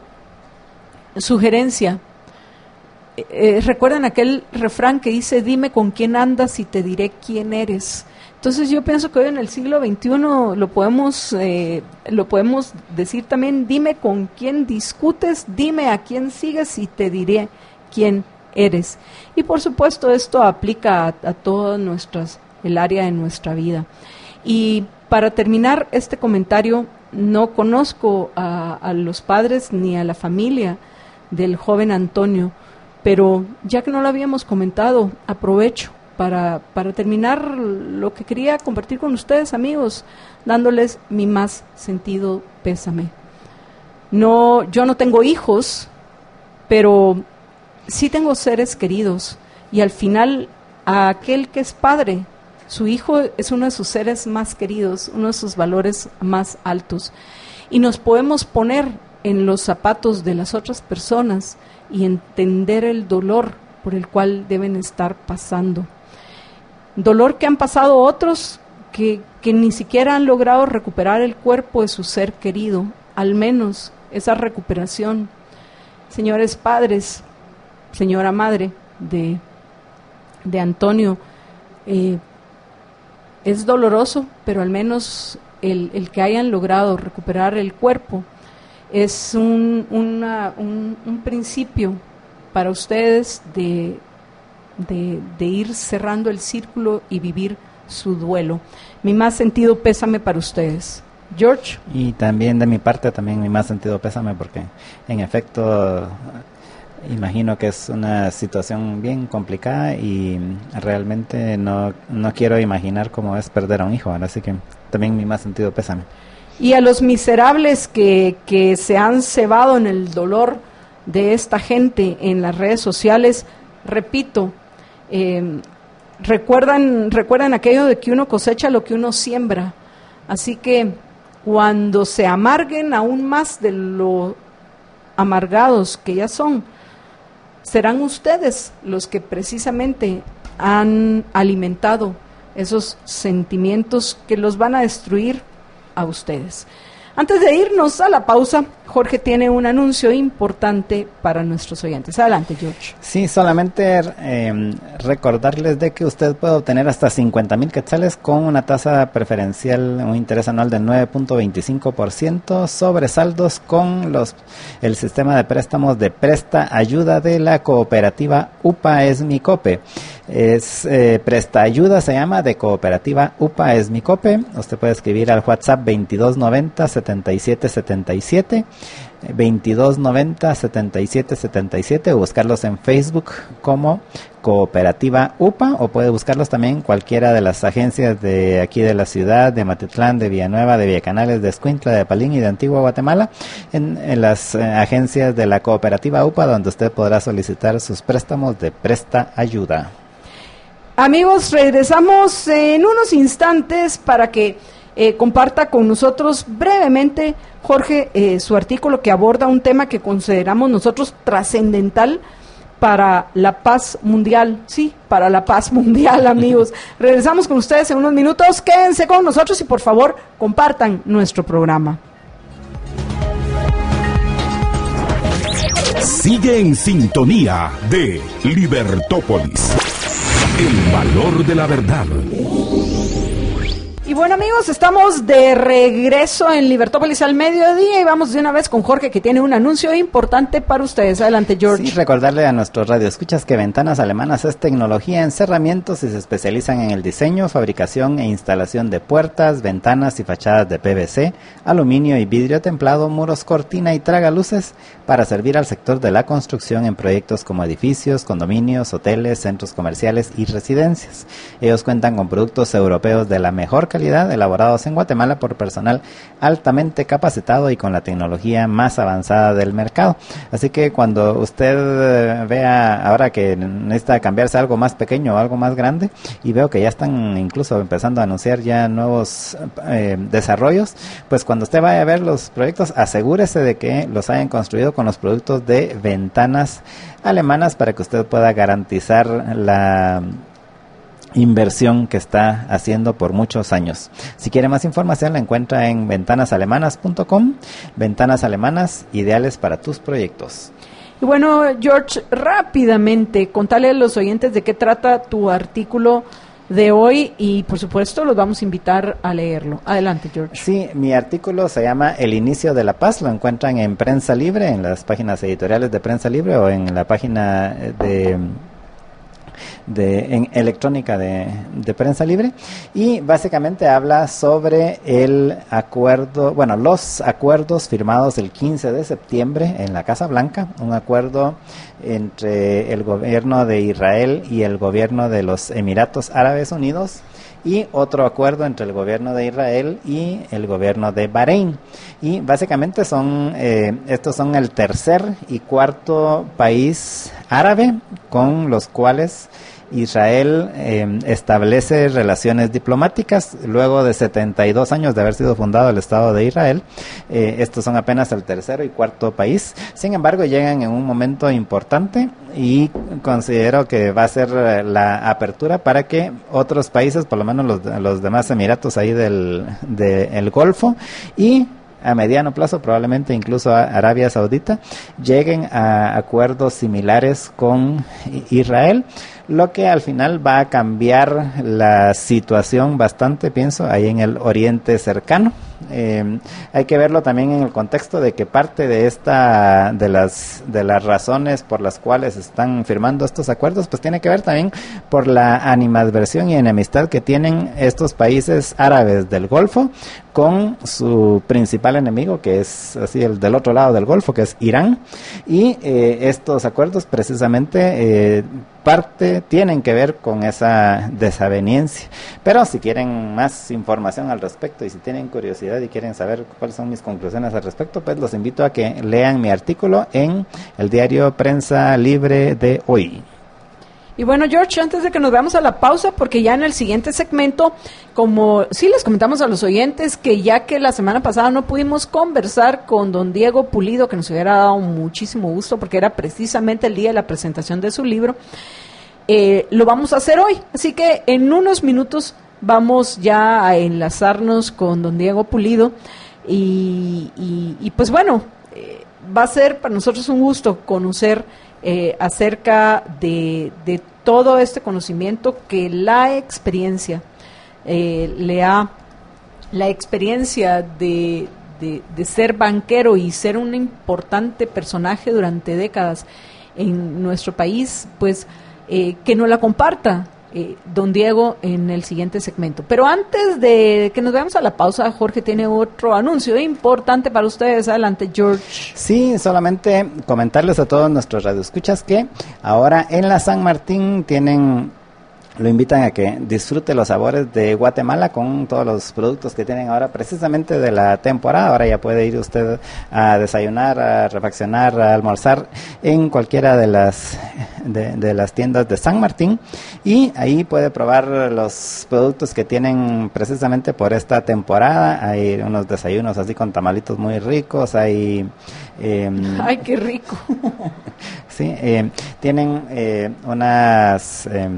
sugerencia, eh, recuerden aquel refrán que dice: dime con quién andas y te diré quién eres. Entonces yo pienso que hoy en el siglo veintiuno lo podemos eh, lo podemos decir también: dime con quién discutes, dime a quién sigues y te diré quién eres. Y por supuesto esto aplica a, a todas nuestras, el área de nuestra vida. Y para terminar este comentario, no conozco a, a los padres ni a la familia del joven Antonio, pero ya que no lo habíamos comentado, aprovecho Para, para terminar lo que quería compartir con ustedes, amigos, dándoles mi más sentido pésame. No, yo no tengo hijos, pero sí tengo seres queridos, y al final a aquel que es padre, su hijo es uno de sus seres más queridos, uno de sus valores más altos, y nos podemos poner en los zapatos de las otras personas y entender el dolor por el cual deben estar pasando. Dolor que han pasado otros que, que ni siquiera han logrado recuperar el cuerpo de su ser querido, al menos esa recuperación. Señores padres, señora madre de, de Antonio, eh, es doloroso, pero al menos el, el que hayan logrado recuperar el cuerpo es un, una, un, un principio para ustedes de De, de ir cerrando el círculo y vivir su duelo. Mi más sentido pésame para ustedes. George. Y también de mi parte, también mi más sentido pésame, porque en efecto imagino que es una situación bien complicada y realmente no, no quiero imaginar cómo es perder a un hijo, así que también mi más sentido pésame. Y a los miserables que, que se han cebado en el dolor de esta gente en las redes sociales, repito, eh, recuerdan, recuerdan aquello de que uno cosecha lo que uno siembra, así que cuando se amarguen aún más de lo amargados que ya son, serán ustedes los que precisamente han alimentado esos sentimientos que los van a destruir a ustedes. Antes de irnos a la pausa, Jorge tiene un anuncio importante para nuestros oyentes. Adelante, George. Sí, solamente eh, recordarles de que usted puede obtener hasta cincuenta mil quetzales con una tasa preferencial, un interés anual del nueve punto veinticinco por ciento sobre saldos con los el sistema de préstamos de Presta Ayuda de la cooperativa U P A Esmicope. Es eh, Presta Ayuda, se llama, de cooperativa U P A Esmicope. Usted puede escribir al WhatsApp veintidós noventa setenta y siete setenta y siete, veintidós noventa setenta y siete setenta y siete, o buscarlos en Facebook como Cooperativa U P A, o puede buscarlos también en cualquiera de las agencias de aquí de la ciudad, de Matitlán, de Villanueva, de Villacanales, de Escuintla, de Palín y de Antigua Guatemala, en, en las eh, agencias de la Cooperativa U P A, donde usted podrá solicitar sus préstamos de Presta Ayuda. Amigos, regresamos en unos instantes para que eh, comparta con nosotros brevemente, Jorge, eh, su artículo que aborda un tema que consideramos nosotros trascendental para la paz mundial. Sí, para la paz mundial, amigos. Regresamos con ustedes en unos minutos. Quédense con nosotros y por favor compartan nuestro programa. Sigue en sintonía de Libertópolis. El valor de la verdad. Y bueno, amigos, estamos de regreso en Libertópolis al mediodía y vamos de una vez con Jorge, que tiene un anuncio importante para ustedes. Adelante, George. Sí, recordarle a nuestros radioescuchas que Ventanas Alemanas es tecnología en cerramientos y se especializan en el diseño, fabricación e instalación de puertas, ventanas y fachadas de P V C, aluminio y vidrio templado, muros, cortina y tragaluces para servir al sector de la construcción en proyectos como edificios, condominios, hoteles, centros comerciales y residencias. Ellos cuentan con productos europeos de la mejor calidad, elaborados en Guatemala por personal altamente capacitado y con la tecnología más avanzada del mercado. Así que cuando usted vea ahora que necesita cambiarse a algo más pequeño o algo más grande, y veo que ya están incluso empezando a anunciar ya nuevos eh, desarrollos, pues cuando usted vaya a ver los proyectos, asegúrese de que los hayan construido con los productos de Ventanas Alemanas para que usted pueda garantizar la inversión que está haciendo por muchos años. Si quiere más información, la encuentra en ventanas alemanas punto com. Ventanas Alemanas, ideales para tus proyectos. Y bueno, George, rápidamente, contale a los oyentes de qué trata tu artículo de hoy y, por supuesto, los vamos a invitar a leerlo. Adelante, George. Sí, mi artículo se llama El inicio de la paz. Lo encuentran en Prensa Libre, en las páginas editoriales de Prensa Libre o en la página de... de en electrónica de, de Prensa Libre, y básicamente habla sobre el acuerdo, bueno, los acuerdos firmados el quince de septiembre en la Casa Blanca, un acuerdo entre el gobierno de Israel y el gobierno de los Emiratos Árabes Unidos, y otro acuerdo entre el gobierno de Israel y el gobierno de Bahrein. Y básicamente son eh, estos son el tercer y cuarto país árabe con los cuales Israel eh, establece relaciones diplomáticas luego de setenta y dos años de haber sido fundado el Estado de Israel. Eh, estos son apenas el tercero y cuarto país. Sin embargo, llegan en un momento importante y considero que va a ser la apertura para que otros países, por lo menos los, los demás emiratos ahí del, del Golfo y a mediano plazo probablemente incluso a Arabia Saudita, lleguen a acuerdos similares con Israel, lo que al final va a cambiar la situación bastante, pienso, ahí en el Oriente cercano. Eh, hay que verlo también en el contexto de que parte de esta de las de las razones por las cuales están firmando estos acuerdos pues tiene que ver también por la animadversión y enemistad que tienen estos países árabes del Golfo con su principal enemigo, que es así el del otro lado del Golfo, que es Irán, y eh, estos acuerdos precisamente eh, parte tienen que ver con esa desaveniencia. Pero si quieren más información al respecto y si tienen curiosidad y quieren saber cuáles son mis conclusiones al respecto, pues los invito a que lean mi artículo en el diario Prensa Libre de hoy. Y bueno, George, antes de que nos veamos a la pausa, porque ya en el siguiente segmento, como sí les comentamos a los oyentes, que ya que la semana pasada no pudimos conversar con don Diego Pulido, que nos hubiera dado muchísimo gusto, porque era precisamente el día de la presentación de su libro, eh, lo vamos a hacer hoy. Así que en unos minutos vamos ya a enlazarnos con don Diego Pulido y, y, y pues bueno, eh, va a ser para nosotros un gusto conocer Eh, acerca de, de todo este conocimiento que la experiencia eh, le ha, la experiencia de, de, de ser banquero y ser un importante personaje durante décadas en nuestro país, pues eh, que nos la comparta eh, don Diego en el siguiente segmento. Pero antes de que nos veamos a la pausa, Jorge tiene otro anuncio importante para ustedes. Adelante, George. Sí, solamente comentarles a todos nuestros radioescuchas que ahora en la San Martín tienen... Lo invitan a que disfrute los sabores de Guatemala con todos los productos que tienen ahora precisamente de la temporada. Ahora ya puede ir usted a desayunar, a refaccionar, a almorzar en cualquiera de las de, de las tiendas de San Martín y ahí puede probar los productos que tienen precisamente por esta temporada. Hay unos desayunos así con tamalitos muy ricos, hay... Eh, ¡Ay, qué rico! Sí, eh, tienen eh, unas... Eh,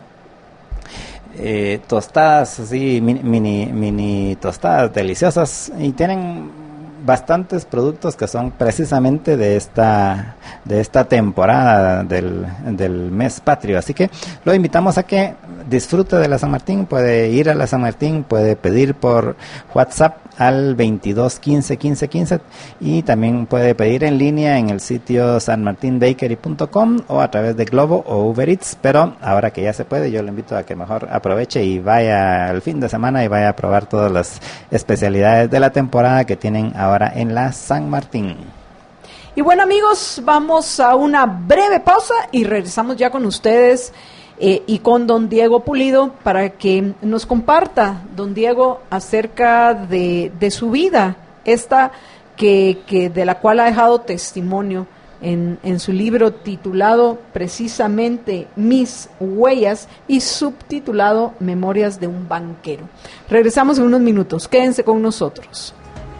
Eh, tostadas así mini, mini mini tostadas deliciosas y tienen bastantes productos que son precisamente de esta de esta temporada del, del mes patrio, así que lo invitamos a que disfrute de la San Martín. Puede ir a la San Martín, puede pedir por WhatsApp al veintidós quince quince quince y también puede pedir en línea en el sitio san martin bakery punto com o a través de Globo o Uber Eats, pero ahora que ya se puede, yo le invito a que mejor aproveche y vaya el fin de semana y vaya a probar todas las especialidades de la temporada que tienen ahora en la San Martín. Y bueno, amigos, vamos a una breve pausa y regresamos ya con ustedes eh, y con don Diego Pulido para que nos comparta, don Diego, acerca de, de su vida, esta que, que de la cual ha dejado testimonio en, en su libro titulado precisamente Mis Huellas y subtitulado Memorias de un Banquero. Regresamos en unos minutos, quédense con nosotros.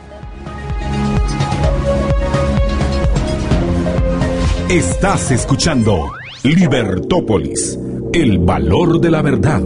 Estás escuchando Libertópolis, el valor de la verdad.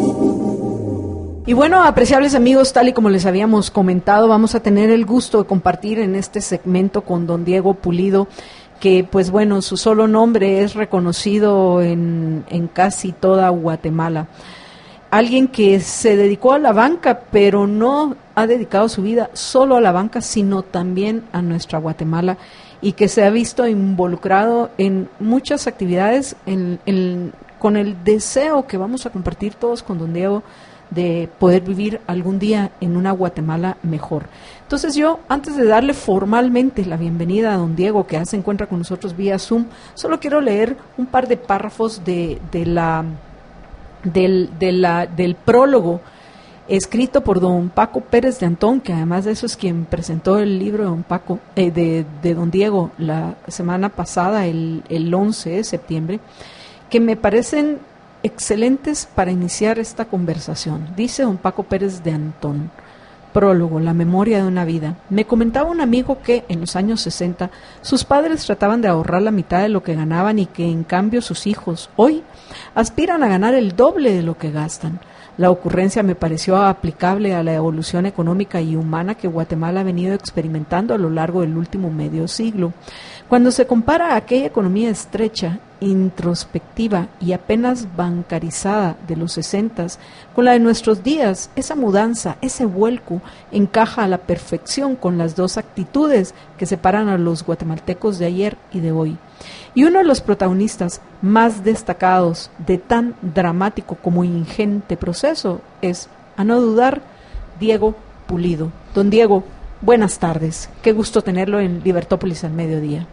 Y bueno, apreciables amigos, tal y como les habíamos comentado, vamos a tener el gusto de compartir en este segmento con don Diego Pulido, que pues bueno, su solo nombre es reconocido en, en casi toda Guatemala. Alguien que se dedicó a la banca, pero no ha dedicado su vida solo a la banca, sino también a nuestra Guatemala, y que se ha visto involucrado en muchas actividades en, en, con el deseo que vamos a compartir todos con don Diego de poder vivir algún día en una Guatemala mejor. Entonces yo, antes de darle formalmente la bienvenida a don Diego, que ya se encuentra con nosotros vía Zoom, solo quiero leer un par de párrafos de, de la, del, de la, del prólogo escrito por don Paco Pérez de Antón, que además de eso es quien presentó el libro de don Paco, eh, de, de don Diego la semana pasada, el, el once de septiembre, que me parecen excelentes para iniciar esta conversación. Dice don Paco Pérez de Antón, prólogo, la memoria de una vida. Me comentaba un amigo que en los años sesenta sus padres trataban de ahorrar la mitad de lo que ganaban y que en cambio sus hijos hoy aspiran a ganar el doble de lo que gastan. La ocurrencia me pareció aplicable a la evolución económica y humana que Guatemala ha venido experimentando a lo largo del último medio siglo. Cuando se compara a aquella economía estrecha introspectiva y apenas bancarizada de los sesentas con la de nuestros días, esa mudanza, ese vuelco, encaja a la perfección con las dos actitudes que separan a los guatemaltecos de ayer y de hoy. Y uno de los protagonistas más destacados de tan dramático como ingente proceso es, a no dudar, Diego Pulido. Don Diego, buenas tardes. Qué gusto tenerlo en Libertópolis al mediodía.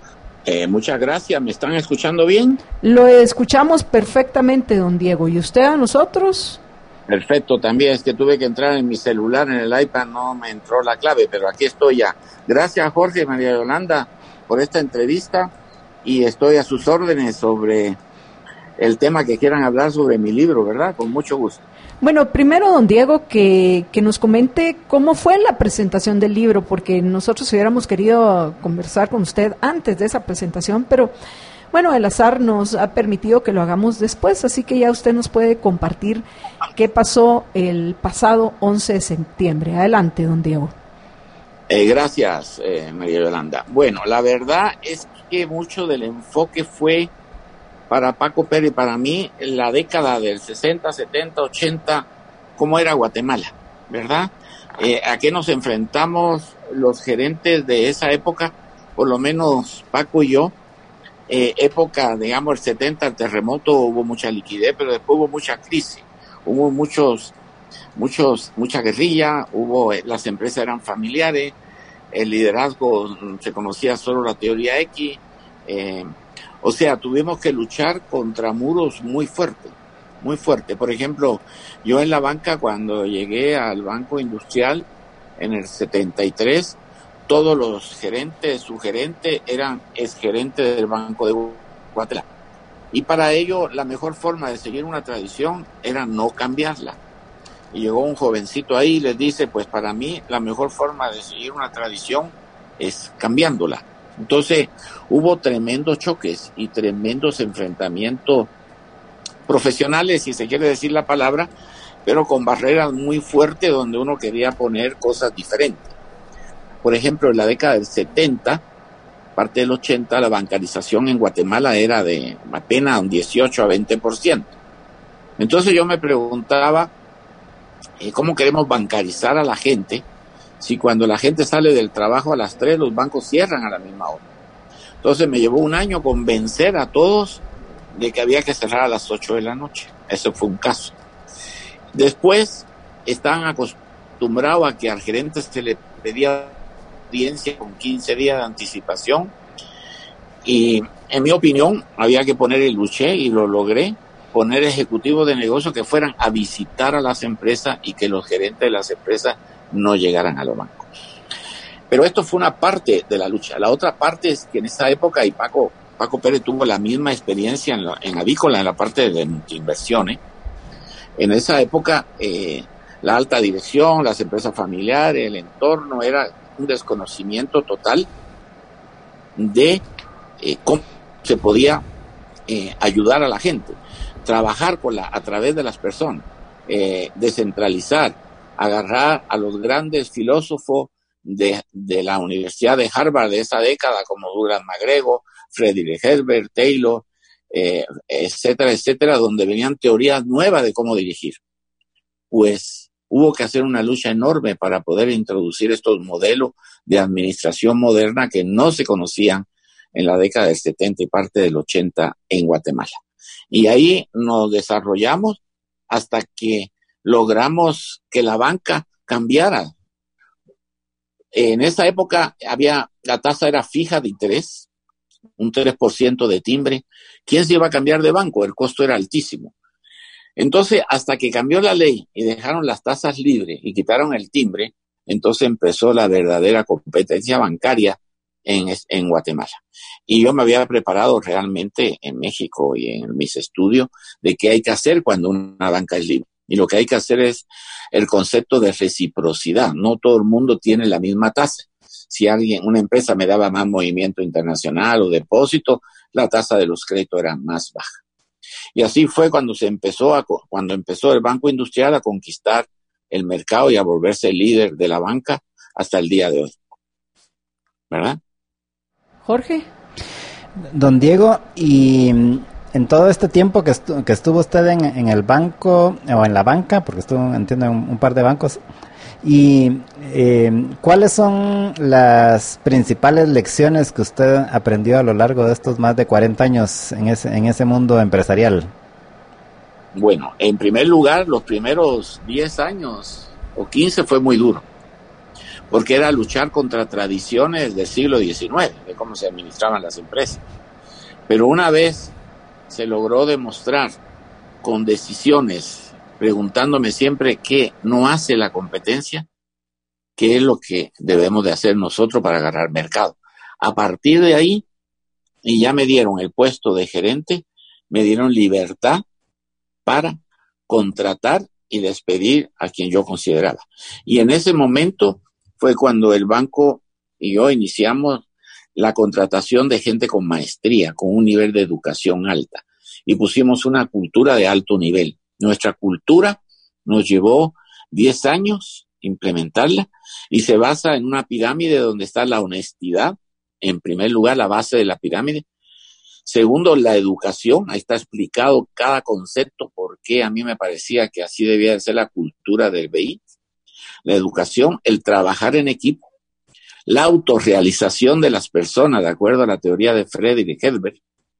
Eh, muchas gracias. ¿Me están escuchando bien? Lo escuchamos perfectamente, don Diego. ¿Y usted a nosotros? Perfecto, también es que tuve que entrar en mi celular, en el iPad no me entró la clave, pero aquí estoy ya. Gracias, Jorge y María Yolanda, por esta entrevista y estoy a sus órdenes sobre el tema que quieran hablar sobre mi libro, ¿verdad? Con mucho gusto. Bueno, primero, don Diego, que, que nos comente cómo fue la presentación del libro, porque nosotros hubiéramos querido conversar con usted antes de esa presentación, pero bueno, el azar nos ha permitido que lo hagamos después, así que ya usted nos puede compartir qué pasó el pasado once de septiembre. Adelante, don Diego. Eh, gracias, eh, María Yolanda. Bueno, la verdad es que mucho del enfoque fue para Paco Pérez y para mí, la década del sesenta, setenta, ochenta, cómo era Guatemala, ¿verdad? Eh, ¿A qué nos enfrentamos los gerentes de esa época? Por lo menos Paco y yo. Eh, época, digamos, el setenta, el terremoto, hubo mucha liquidez, pero después hubo mucha crisis. Hubo muchos, muchos, mucha guerrilla, hubo, eh, las empresas eran familiares, el liderazgo se conocía solo la teoría X, eh, o sea, tuvimos que luchar contra muros muy fuertes, muy fuertes. Por ejemplo, yo en la banca, cuando llegué al Banco Industrial en el setenta y tres, todos los gerentes, su gerente, eran exgerentes del Banco de Guatemala. Y para ello, la mejor forma de seguir una tradición era no cambiarla. Y llegó un jovencito ahí y les dice, pues para mí, la mejor forma de seguir una tradición es cambiándola. Entonces, hubo tremendos choques y tremendos enfrentamientos profesionales, si se quiere decir la palabra, pero con barreras muy fuertes donde uno quería poner cosas diferentes. Por ejemplo, en la década del setenta, parte del ochenta, la bancarización en Guatemala era de apenas un dieciocho a veinte por ciento. Entonces yo me preguntaba, eh, ¿cómo queremos bancarizar a la gente si cuando la gente sale del trabajo a las tres, los bancos cierran a la misma hora? Entonces me llevó un año convencer a todos de que había que cerrar a las ocho de la noche. Eso fue un caso. Después, estaban acostumbrados a que al gerente se le pedía audiencia con quince días de anticipación. Y en mi opinión, había que poner, y luché y lo logré, poner ejecutivos de negocio que fueran a visitar a las empresas y que los gerentes de las empresas no llegaran a los bancos. Pero esto fue una parte de la lucha. La otra parte es que en esa época, y Paco, Paco Pérez tuvo la misma experiencia en, la, en Avícola, en la parte de inversiones. En esa época, eh, la alta dirección, las empresas familiares, el entorno, era un desconocimiento total de eh, cómo se podía eh, ayudar a la gente, trabajar con la, a través de las personas, eh, descentralizar, agarrar a los grandes filósofos de, de la Universidad de Harvard de esa década, como Douglas MacGregor, Frederick Herbert, Taylor, eh, etcétera, etcétera, donde venían teorías nuevas de cómo dirigir. Pues hubo que hacer una lucha enorme para poder introducir estos modelos de administración moderna que no se conocían en la década del setenta y parte del ochenta en Guatemala. Y ahí nos desarrollamos hasta que logramos que la banca cambiara. En esa época había, la tasa era fija de interés, un tres por ciento de timbre. ¿Quién se iba a cambiar de banco? El costo era altísimo. Entonces, hasta que cambió la ley y dejaron las tasas libres y quitaron el timbre, entonces empezó la verdadera competencia bancaria en, en Guatemala. Y yo me había preparado realmente en México y en mis estudios de qué hay que hacer cuando una banca es libre. Y lo que hay que hacer es el concepto de reciprocidad. No todo el mundo tiene la misma tasa. Si alguien, una empresa me daba más movimiento internacional o depósito, la tasa de los créditos era más baja. Y así fue cuando se empezó a, cuando empezó el Banco Industrial a conquistar el mercado y a volverse el líder de la banca hasta el día de hoy. ¿Verdad? Jorge. Don Diego, y en todo este tiempo que, estu- que estuvo usted en, en el banco, o en la banca, porque estuvo, entiendo, en un, un par de bancos, y eh, ¿cuáles son las principales lecciones que usted aprendió a lo largo de estos más de cuarenta años en ese, en ese mundo empresarial? Bueno, en primer lugar, los primeros diez años o quince fue muy duro, porque era luchar contra tradiciones del siglo diecinueve, de cómo se administraban las empresas. Pero una vez se logró demostrar con decisiones, preguntándome siempre qué no hace la competencia, qué es lo que debemos de hacer nosotros para agarrar mercado. A partir de ahí, y ya me dieron el puesto de gerente, me dieron libertad para contratar y despedir a quien yo consideraba. Y en ese momento fue cuando el banco y yo iniciamos la contratación de gente con maestría, con un nivel de educación alta, y pusimos una cultura de alto nivel. Nuestra cultura nos llevó diez años implementarla y se basa en una pirámide donde está la honestidad, en primer lugar, la base de la pirámide. Segundo, la educación. Ahí está explicado cada concepto, por qué a mí me parecía que así debía de ser la cultura del B I. La educación, el trabajar en equipo, la autorrealización de las personas, de acuerdo a la teoría de Friedrich Hebert,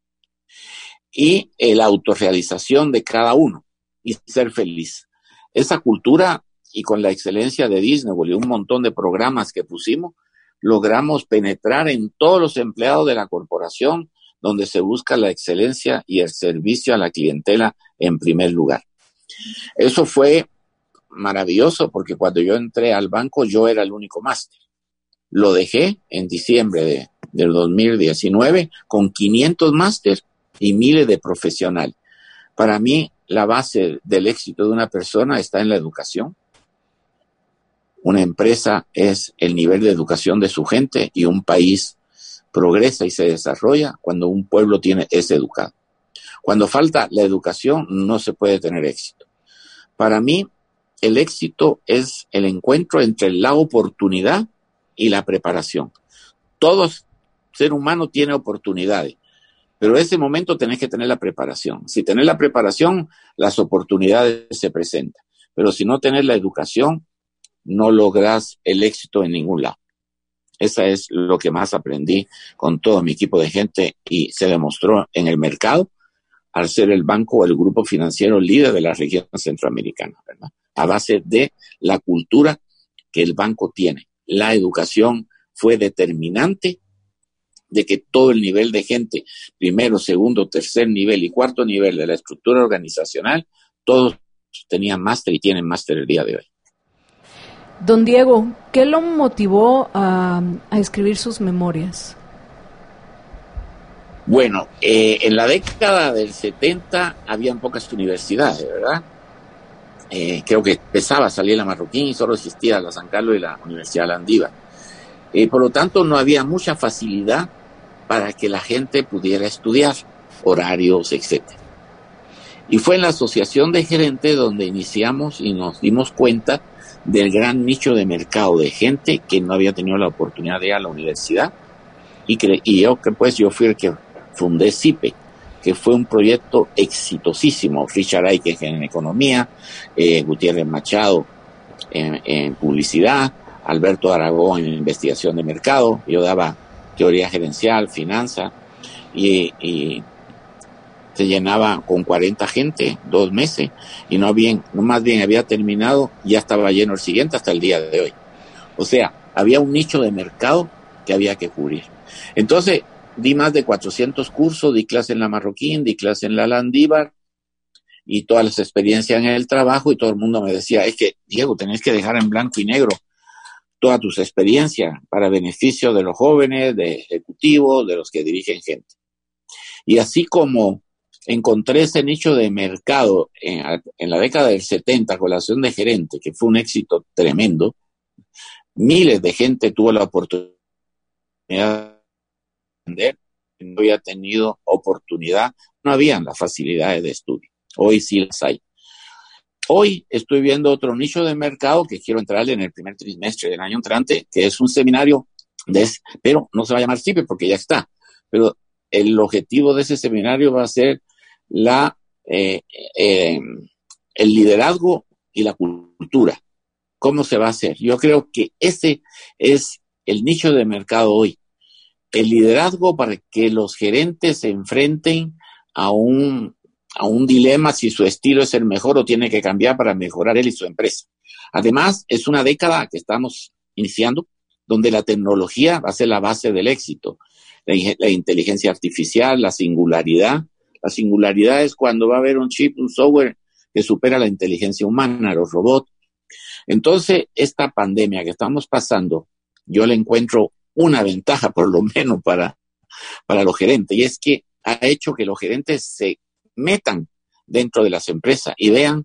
y la autorrealización de cada uno y ser feliz. Esa cultura, y con la excelencia de Disney y un montón de programas que pusimos, logramos penetrar en todos los empleados de la corporación, donde se busca la excelencia y el servicio a la clientela en primer lugar. Eso fue maravilloso, porque cuando yo entré al banco yo era el único máster. Lo dejé en diciembre de, del dos mil diecinueve con quinientos másteres y miles de profesionales. Para mí, la base del éxito de una persona está en la educación. Una empresa es el nivel de educación de su gente, y un país progresa y se desarrolla cuando un pueblo tiene es educado. Cuando falta la educación, no se puede tener éxito. Para mí, el éxito es el encuentro entre la oportunidad y la preparación. Todo ser humano tiene oportunidades, pero en ese momento tenés que tener la preparación. Si tenés la preparación, las oportunidades se presentan. Pero si no tenés la educación, no lográs el éxito en ningún lado. Esa es lo que más aprendí con todo mi equipo de gente, y se demostró en el mercado al ser el banco o el grupo financiero líder de la región centroamericana, ¿verdad? A base de la cultura que el banco tiene. La educación fue determinante de que todo el nivel de gente, primero, segundo, tercer nivel y cuarto nivel de la estructura organizacional, todos tenían máster y tienen máster el día de hoy. Don Diego, ¿qué lo motivó a, a escribir sus memorias? Bueno, eh, en la década del setenta habían pocas universidades, ¿verdad? Eh, creo que empezaba a salir la Marroquín y solo existía la San Carlos y la Universidad Landívar. Eh, por lo tanto, no había mucha facilidad para que la gente pudiera estudiar, horarios, etcétera. Y fue en la Asociación de Gerentes donde iniciamos y nos dimos cuenta del gran nicho de mercado de gente que no había tenido la oportunidad de ir a la universidad. Y, cre- y yo, que pues, yo fui el que fundé CIPE, que fue un proyecto exitosísimo. Richard Aiken en economía, eh, Gutiérrez Machado en, en publicidad, Alberto Aragón en investigación de mercado. Yo daba teoría gerencial, finanzas, y, y se llenaba con cuarenta gente, dos meses, y no había, no más bien había terminado, ya estaba lleno el siguiente hasta el día de hoy. O sea, había un nicho de mercado que había que cubrir. Entonces, di más de cuatrocientos cursos, di clase en la Marroquín, di clase en la Landívar, y todas las experiencias en el trabajo, y todo el mundo me decía, es que, Diego, tenés que dejar en blanco y negro todas tus experiencias para beneficio de los jóvenes, de ejecutivos, de los que dirigen gente. Y así como encontré ese nicho de mercado en, en la década del setenta con la asociación de gerentes, que fue un éxito tremendo, miles de gente tuvo la oportunidad de aprender, no había tenido oportunidad, no habían las facilidades de estudio. Hoy sí las hay. Hoy estoy viendo otro nicho de mercado que quiero entrarle en el primer trimestre del año entrante, que es un seminario, de, pero no se va a llamar CIPE porque ya está, pero el objetivo de ese seminario va a ser la, eh, eh, el liderazgo y la cultura. ¿Cómo se va a hacer? Yo creo que ese es el nicho de mercado hoy. El liderazgo para que los gerentes se enfrenten a un, a un dilema si su estilo es el mejor o tiene que cambiar para mejorar él y su empresa. Además, es una década que estamos iniciando donde la tecnología va a ser la base del éxito. La, la inteligencia artificial, la singularidad. La singularidad es cuando va a haber un chip, un software que supera la inteligencia humana, los robots. Entonces, esta pandemia que estamos pasando, yo le encuentro una ventaja, por lo menos, para, para los gerentes, y es que ha hecho que los gerentes se metan dentro de las empresas y vean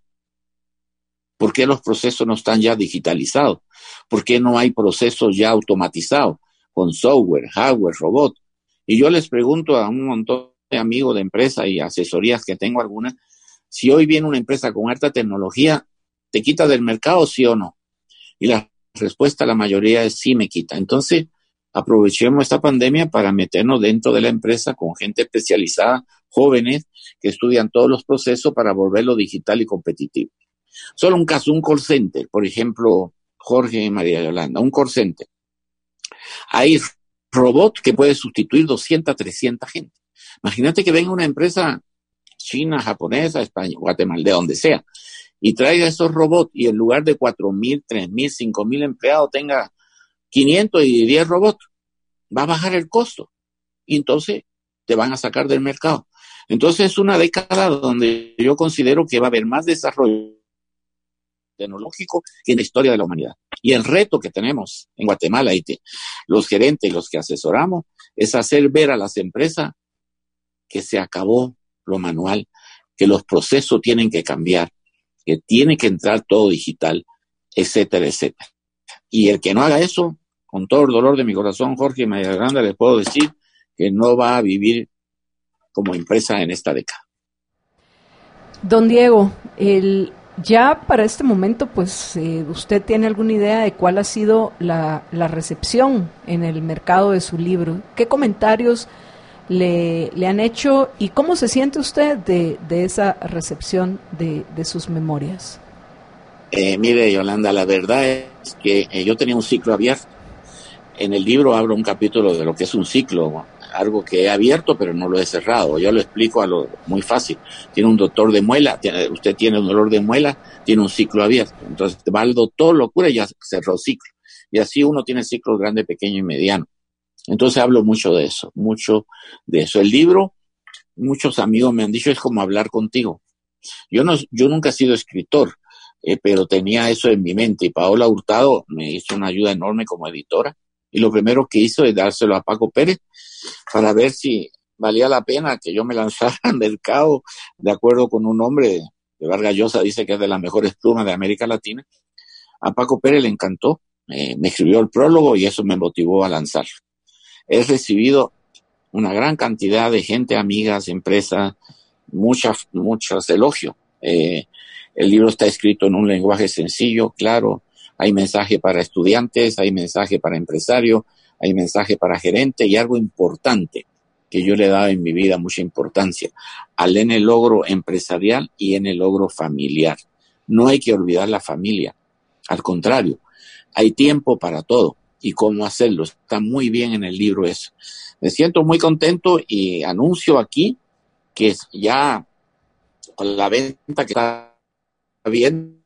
por qué los procesos no están ya digitalizados, por qué no hay procesos ya automatizados, con software, hardware, robot. Y yo les pregunto a un montón de amigos de empresas y asesorías que tengo algunas, si hoy viene una empresa con alta tecnología, ¿te quita del mercado, sí o no? Y la respuesta, la mayoría es sí me quita. Entonces, aprovechemos esta pandemia para meternos dentro de la empresa con gente especializada, jóvenes, que estudian todos los procesos para volverlo digital y competitivo. Solo un caso, un call center, por ejemplo, Jorge y María Yolanda, un call center. Hay robots que pueden sustituir doscientas, trescientas gente. Imagínate que venga una empresa china, japonesa, España, Guatemala, de donde sea, y traiga esos robots y en lugar de cuatro mil, tres mil, cinco mil empleados tenga quinientos y diez robots, va a bajar el costo y entonces te van a sacar del mercado. Entonces es una década donde yo considero que va a haber más desarrollo tecnológico que en la historia de la humanidad. Y el reto que tenemos en Guatemala y te, los gerentes y los que asesoramos es hacer ver a las empresas que se acabó lo manual, que los procesos tienen que cambiar, que tiene que entrar todo digital, etcétera, etcétera. Y el que no haga eso, con todo el dolor de mi corazón, Jorge y María Grande, les puedo decir que no va a vivir como empresa en esta década. Don Diego, el, ya para este momento, pues, eh, ¿usted tiene alguna idea de cuál ha sido la, la recepción en el mercado de su libro? ¿Qué comentarios le, le han hecho y cómo se siente usted de, de esa recepción de, de sus memorias? Eh, mire, Yolanda, la verdad es que eh, yo tenía un ciclo abierto. En el libro abro un capítulo de lo que es un ciclo, algo que he abierto pero no lo he cerrado. Yo lo explico a lo muy fácil. Tiene un doctor de muela, tiene, usted tiene un dolor de muela, tiene un ciclo abierto. Entonces va al doctor, lo cura y ya cerró el ciclo. Y así uno tiene ciclos grande, pequeño y mediano. Entonces hablo mucho de eso, mucho de eso. El libro, muchos amigos me han dicho, es como hablar contigo. Yo no, yo nunca he sido escritor, eh, pero tenía eso en mi mente. Y Paola Hurtado me hizo una ayuda enorme como editora. Y lo primero que hizo es dárselo a Paco Pérez para ver si valía la pena que yo me lanzara al mercado de acuerdo con un hombre que Vargas Llosa dice que es de las mejores plumas de América Latina. A Paco Pérez le encantó, eh, me escribió el prólogo y eso me motivó a lanzarlo. He recibido una gran cantidad de gente, amigas, empresas, muchas, muchos elogios. Eh, el libro está escrito en un lenguaje sencillo, claro. Hay mensaje para estudiantes, hay mensaje para empresarios, hay mensaje para gerentes y algo importante que yo le he dado en mi vida mucha importancia, al en el logro empresarial y en el logro familiar. No hay que olvidar la familia, al contrario, hay tiempo para todo y cómo hacerlo. Está muy bien en el libro eso. Me siento muy contento y anuncio aquí que ya con la venta que está viendo,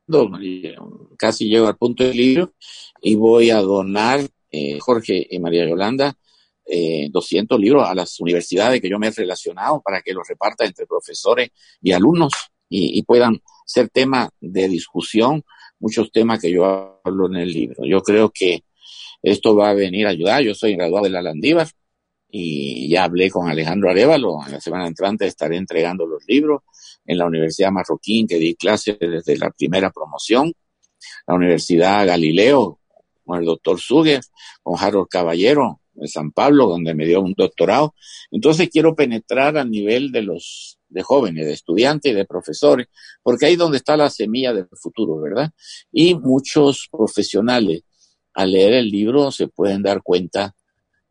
casi llego al punto de equilibrio y voy a donar, eh, Jorge y María Yolanda, eh, doscientos libros a las universidades que yo me he relacionado para que los reparta entre profesores y alumnos y, y puedan ser tema de discusión, muchos temas que yo hablo en el libro. Yo creo que esto va a venir a ayudar. Yo soy graduado de la Landívar y ya hablé con Alejandro Arévalo. En la semana entrante estaré entregando los libros en la Universidad Marroquín, que di clases desde la primera promoción, la Universidad Galileo, con el doctor Suger, con Harold Caballero, de San Pablo, donde me dio un doctorado. Entonces quiero penetrar al nivel de los de jóvenes, de estudiantes y de profesores, porque ahí es donde está la semilla del futuro, ¿verdad? Y muchos profesionales, al leer el libro, se pueden dar cuenta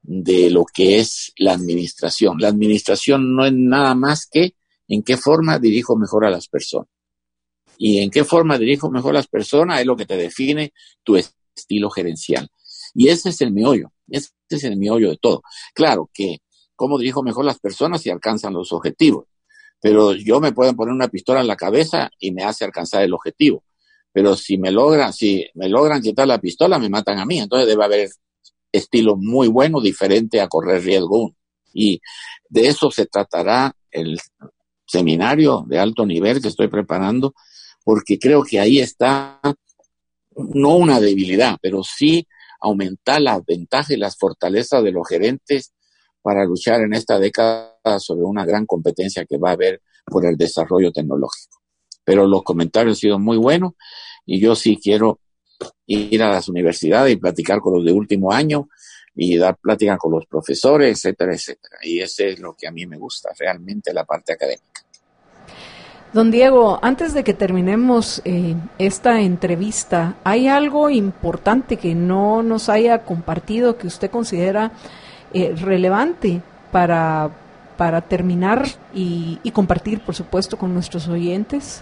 de lo que es la administración. La administración no es nada más que en qué forma dirijo mejor a las personas. Y en qué forma dirijo mejor a las personas es lo que te define tu estilo gerencial. Y ese es el meollo, ese es el meollo de todo. Claro que cómo dirijo mejor las personas si alcanzan los objetivos. Pero yo me pueden poner una pistola en la cabeza y me hace alcanzar el objetivo. Pero si me logran, si me logran quitar la pistola, me matan a mí. Entonces debe haber estilo muy bueno, diferente a correr riesgo. Y de eso se tratará el seminario de alto nivel que estoy preparando, porque creo que ahí está no una debilidad, pero sí aumentar las ventajas y las fortalezas de los gerentes para luchar en esta década sobre una gran competencia que va a haber por el desarrollo tecnológico. Pero los comentarios han sido muy buenos y yo sí quiero ir a las universidades y platicar con los de último año y dar plática con los profesores, etcétera, etcétera. Y ese es lo que a mí me gusta, realmente la parte académica. Don Diego, antes de que terminemos eh, esta entrevista, ¿hay algo importante que no nos haya compartido que usted considera eh, relevante para, para terminar y, y compartir, por supuesto, con nuestros oyentes?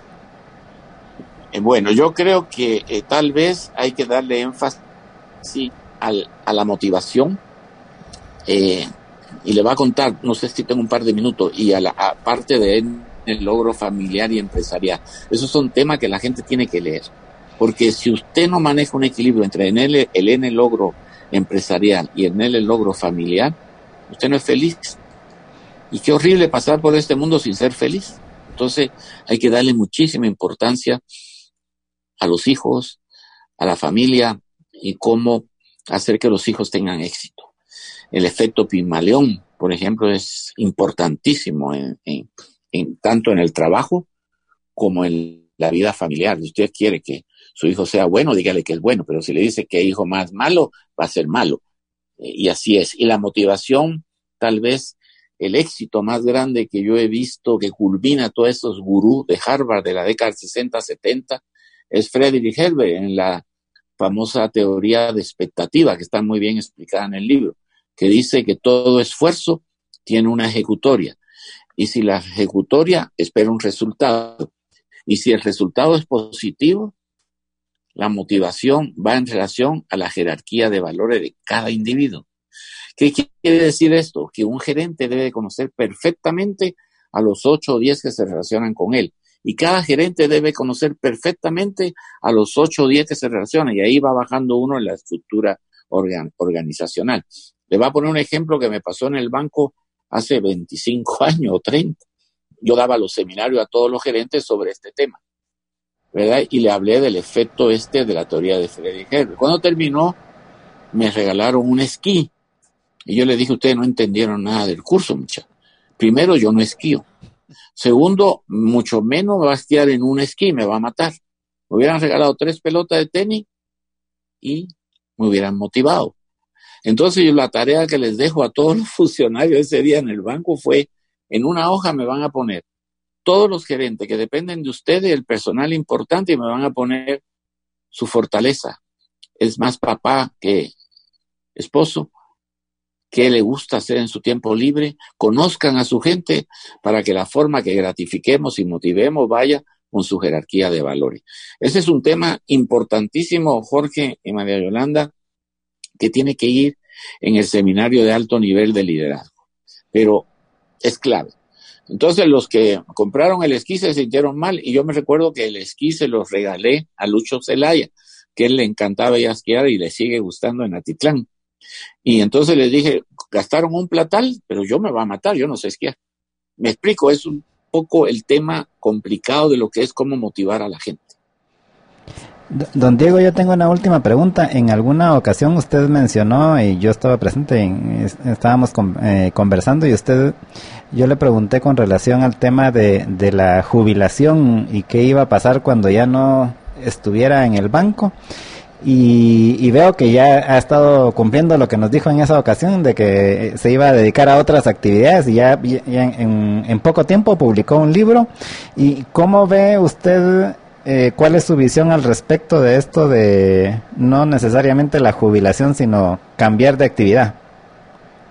Bueno, yo creo que eh, tal vez hay que darle énfasis al, a la motivación eh, y le va a contar, no sé si tengo un par de minutos, y a la a parte de el logro familiar y empresarial. Esos son temas que la gente tiene que leer, porque si usted no maneja un equilibrio entre en el, el en el logro empresarial y en el, el logro familiar, usted no es feliz. Y qué horrible pasar por este mundo sin ser feliz. Entonces hay que darle muchísima importancia a los hijos, a la familia y cómo hacer que los hijos tengan éxito. El efecto Pigmalión, por ejemplo, es importantísimo en, en, en, tanto en el trabajo como en la vida familiar. Si usted quiere que su hijo sea bueno, dígale que es bueno, pero si le dice que hijo más malo, va a ser malo. Eh, y así es. Y la motivación, tal vez el éxito más grande que yo he visto que culmina todos esos gurús de Harvard de la década sesenta, setenta, es Friedrich Herbert en la famosa teoría de expectativa que está muy bien explicada en el libro, que dice que todo esfuerzo tiene una ejecutoria y si la ejecutoria espera un resultado y si el resultado es positivo, la motivación va en relación a la jerarquía de valores de cada individuo. ¿Qué quiere decir esto? Que un gerente debe conocer perfectamente a los ocho o diez que se relacionan con él. Y cada gerente debe conocer perfectamente a los ocho o diez que se relacionan. Y ahí va bajando uno en la estructura organ- organizacional. Le voy a poner un ejemplo que me pasó en el banco hace veinticinco años o treinta. Yo daba los seminarios a todos los gerentes sobre este tema, ¿verdad? Y le hablé del efecto este de la teoría de Friedrich Herbert. Cuando terminó, me regalaron un esquí. Y yo le dije, ustedes no entendieron nada del curso, muchachos. Primero, yo no esquío. Segundo, mucho menos me va a esquiar en un esquí, me va a matar. Me hubieran regalado tres pelotas de tenis y me hubieran motivado. Entonces, yo la tarea que les dejo a todos los funcionarios ese día en el banco fue, en una hoja me van a poner todos los gerentes que dependen de ustedes, el personal importante, y me van a poner su fortaleza. Es más papá que esposo. ¿Qué le gusta hacer en su tiempo libre? Conozcan a su gente para que la forma que gratifiquemos y motivemos vaya con su jerarquía de valores. Ese es un tema importantísimo, Jorge y María Yolanda, que tiene que ir en el seminario de alto nivel de liderazgo. Pero es clave. Entonces los que compraron el esquí se sintieron mal y yo me recuerdo que el esquí se los regalé a Lucho Zelaya, que él le encantaba ir a esquiar y le sigue gustando en Atitlán. Y entonces les dije, gastaron un platal, pero yo me va a matar, yo no sé esquiar. Me explico, es un poco el tema complicado de lo que es cómo motivar a la gente. Don Diego, yo tengo una última pregunta. En alguna ocasión usted mencionó, y yo estaba presente, en, estábamos con, eh, conversando, y usted, yo le pregunté con relación al tema de, de la jubilación y qué iba a pasar cuando ya no estuviera en el banco. Y, y veo que ya ha estado cumpliendo lo que nos dijo en esa ocasión de que se iba a dedicar a otras actividades y ya, ya en, en poco tiempo publicó un libro. ¿Y cómo ve usted, eh, cuál es su visión al respecto de esto de no necesariamente la jubilación, sino cambiar de actividad?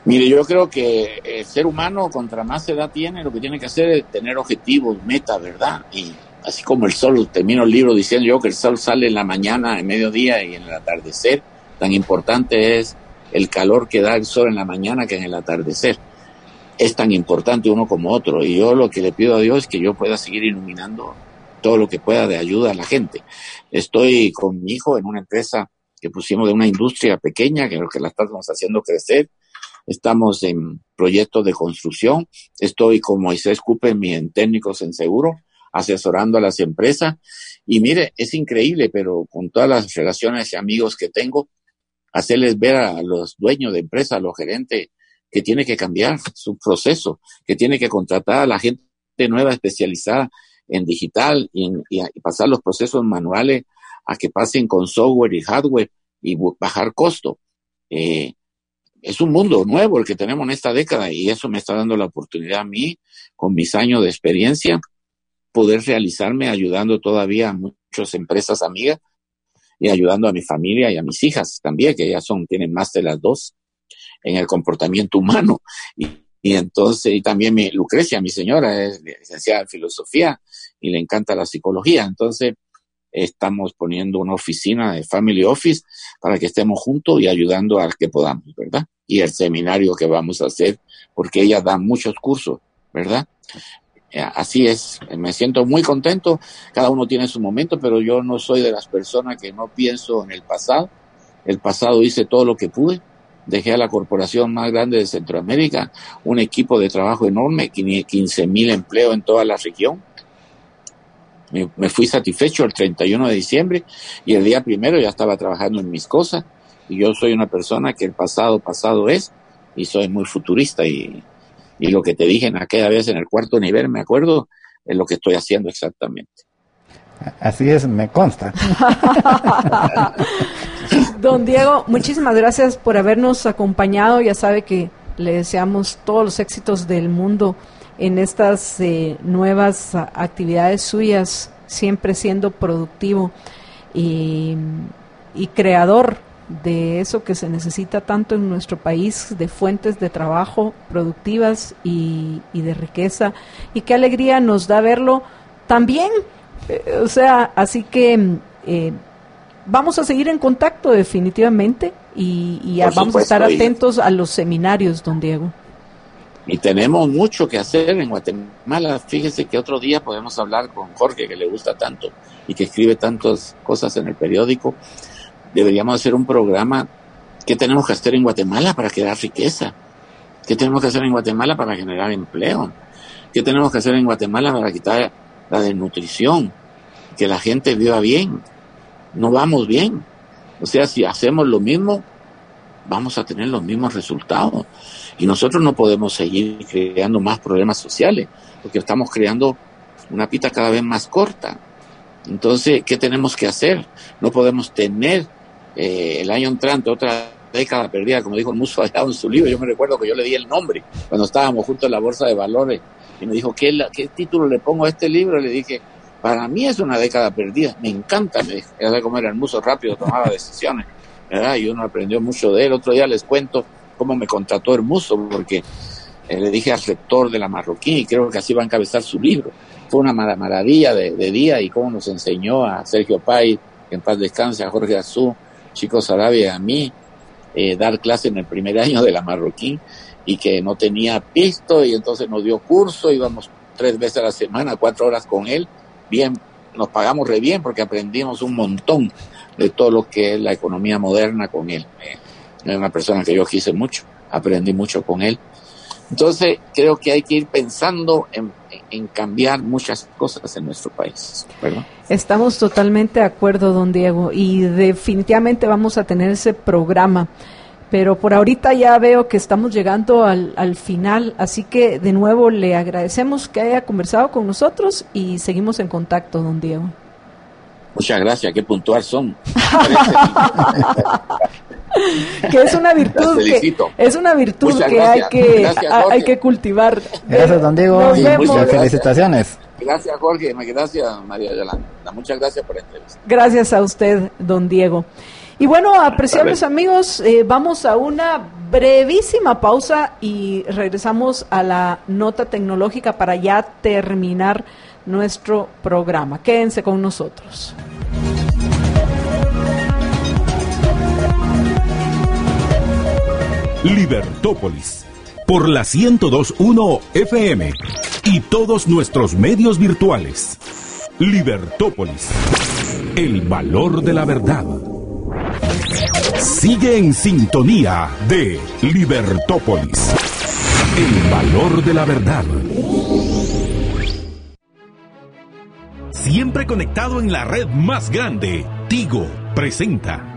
Mire, yo creo que el ser humano, contra más edad tiene, lo que tiene que hacer es tener objetivos, metas, ¿verdad? Y así como el sol, termino el libro diciendo yo que el sol sale en la mañana, en mediodía y en el atardecer, tan importante es el calor que da el sol en la mañana que en el atardecer. Es tan importante uno como otro. Y yo lo que le pido a Dios es que yo pueda seguir iluminando todo lo que pueda de ayuda a la gente. Estoy con mi hijo en una empresa que pusimos de una industria pequeña, que es lo que la estamos haciendo crecer. Estamos en proyectos de construcción. Estoy con Moisés Cupe, mi técnicos en seguro, asesorando a las empresas. Y mire, es increíble, pero con todas las relaciones y amigos que tengo, hacerles ver a los dueños de empresas, a los gerentes, que tiene que cambiar su proceso, que tiene que contratar a la gente nueva especializada en digital y, en, y, a, y pasar los procesos manuales a que pasen con software y hardware y bajar costo. Eh, Es un mundo nuevo el que tenemos en esta década y eso me está dando la oportunidad a mí, con mis años de experiencia, poder realizarme ayudando todavía a muchas empresas amigas y ayudando a mi familia y a mis hijas también, que ya son, tienen más de las dos en el comportamiento humano. Y, y entonces, y también mi Lucrecia, mi señora, es licenciada en filosofía y le encanta la psicología. Entonces, estamos poniendo una oficina de Family Office para que estemos juntos y ayudando al que podamos, ¿verdad? Y el seminario que vamos a hacer, porque ella da muchos cursos, ¿verdad? Así es, me siento muy contento, cada uno tiene su momento, pero yo no soy de las personas que no pienso en el pasado. El pasado hice todo lo que pude, dejé a la corporación más grande de Centroamérica, un equipo de trabajo enorme, quince mil empleos en toda la región. Me, me fui satisfecho el treinta y uno de diciembre y el día primero ya estaba trabajando en mis cosas y yo soy una persona que el pasado pasado es y soy muy futurista y, y lo que te dije en aquella vez en el cuarto nivel, me acuerdo, es lo que estoy haciendo exactamente. Así es, me consta. Don Diego, muchísimas gracias por habernos acompañado. Ya sabe que le deseamos todos los éxitos del mundo en estas eh, nuevas actividades suyas, siempre siendo productivo y, y creador de eso que se necesita tanto en nuestro país, de fuentes de trabajo productivas y, y de riqueza. Y qué alegría nos da verlo también. Eh, o sea, así que eh, vamos a seguir en contacto definitivamente y, y a, vamos a estar atentos a los seminarios, don Diego. Y tenemos mucho que hacer en Guatemala. Fíjese que otro día podemos hablar con Jorge, que le gusta tanto y que escribe tantas cosas en el periódico. Deberíamos hacer un programa. ¿Qué tenemos que hacer en Guatemala para crear riqueza? ¿Qué tenemos que hacer en Guatemala para generar empleo? ¿Qué tenemos que hacer en Guatemala para quitar la desnutrición? Que la gente viva bien. No vamos bien. O sea, si hacemos lo mismo, vamos a tener los mismos resultados. Y nosotros no podemos seguir creando más problemas sociales, porque estamos creando una pita cada vez más corta. Entonces, ¿qué tenemos que hacer? No podemos tener eh, el año entrante otra década perdida, como dijo el Muso allá en su libro. Yo me recuerdo que yo le di el nombre cuando estábamos juntos en la Bolsa de Valores, y me dijo, ¿qué, la, qué título le pongo a este libro? Y le dije, para mí es una década perdida, me encanta, me dijo. Ya sabe cómo era el Muso, rápido tomaba decisiones, ¿verdad? Y uno aprendió mucho de él. Otro día les cuento cómo me contrató Hermoso, porque eh, le dije al rector de la Marroquín, y creo que así va a encabezar su libro. Fue una mar- maravilla de, de día, y cómo nos enseñó a Sergio Pay, que en paz descanse, a Jorge Azú, Chico Sarabia y a mí, eh, dar clase en el primer año de la Marroquín, y que no tenía pisto, y entonces nos dio curso, íbamos tres veces a la semana, cuatro horas con él, bien, nos pagamos re bien, porque aprendimos un montón de todo lo que es la economía moderna con él. Eh, Es una persona que yo quise mucho, aprendí mucho con él. Entonces, creo que hay que ir pensando en, en cambiar muchas cosas en nuestro país, ¿verdad? Estamos totalmente de acuerdo, don Diego, y definitivamente vamos a tener ese programa. Pero por ahorita ya veo que estamos llegando al, al final, así que de nuevo le agradecemos que haya conversado con nosotros y seguimos en contacto, don Diego. Muchas gracias, qué puntual son. Que es una virtud que es una virtud Muchas que gracias. hay que Gracias, a, Jorge. hay que cultivar. Gracias, don Diego, Nos y vemos. muchas felicitaciones. Gracias, Jorge, gracias, María Yolanda. Muchas gracias por la entrevista. Gracias a usted, don Diego. Y bueno, apreciables amigos, eh, vamos a una brevísima pausa y regresamos a la nota tecnológica para ya terminar nuestro programa. Quédense con nosotros. Libertópolis, por la ciento dos punto uno F M y todos nuestros medios virtuales. Libertópolis, el valor de la verdad. Sigue en sintonía de Libertópolis, el valor de la verdad. Siempre conectado en la red más grande, Tigo presenta.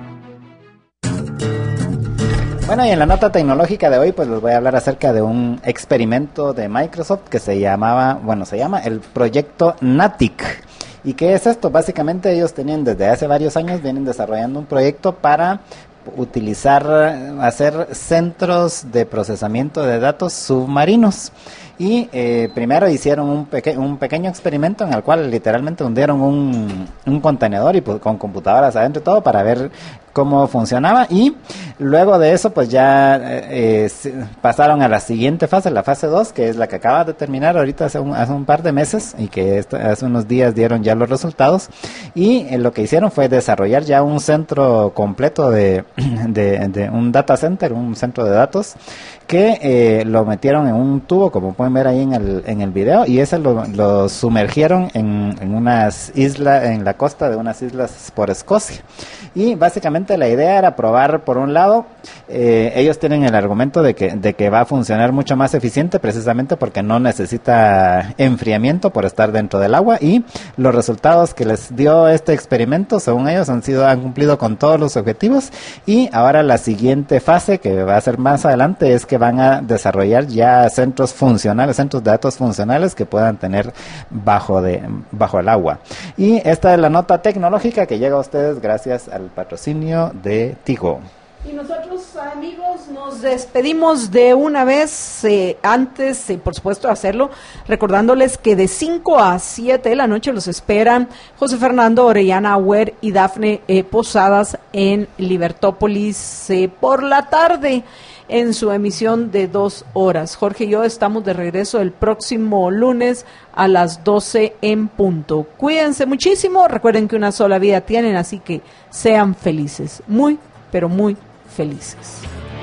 Bueno, y en la nota tecnológica de hoy, pues les voy a hablar acerca de un experimento de Microsoft que se llamaba, bueno, se llama el proyecto NATIC. ¿Y qué es esto? Básicamente ellos tenían desde hace varios años, vienen desarrollando un proyecto para utilizar, hacer centros de procesamiento de datos submarinos. Y eh, primero hicieron un, peque- un pequeño experimento en el cual literalmente hundieron un, un contenedor y pues, con computadoras adentro y todo para ver cómo funcionaba, y luego de eso pues ya eh, eh, pasaron a la siguiente fase, la fase dos, que es la que acaba de terminar ahorita hace un, hace un par de meses, y que esto, hace unos días dieron ya los resultados, y eh, lo que hicieron fue desarrollar ya un centro completo de, de, de un data center, un centro de datos, que eh, lo metieron en un tubo, como pueden ver ahí en el, en el video, y ese lo, lo sumergieron en, en unas islas, en la costa de unas islas por Escocia. Y básicamente la idea era probar, por un lado, eh, ellos tienen el argumento de que, de que va a funcionar mucho más eficiente, precisamente porque no necesita enfriamiento por estar dentro del agua, y los resultados que les dio este experimento, según ellos, han sido, han cumplido con todos los objetivos. Y ahora la siguiente fase, que va a ser más adelante, es que van a desarrollar ya centros funcionales, centros de datos funcionales que puedan tener bajo de bajo el agua. Y esta es la nota tecnológica que llega a ustedes gracias al patrocinio de Tigo. Y nosotros, amigos, nos despedimos de una vez, eh, antes, eh, por supuesto, de hacerlo, recordándoles que de cinco a siete de la noche los esperan José Fernando Orellana Auer y Dafne eh, Posadas en Libertópolis eh, por la tarde, en su emisión de dos horas. Jorge y yo estamos de regreso el próximo lunes a las doce en punto. Cuídense muchísimo, recuerden que una sola vida tienen, así que sean felices, muy, pero muy felices.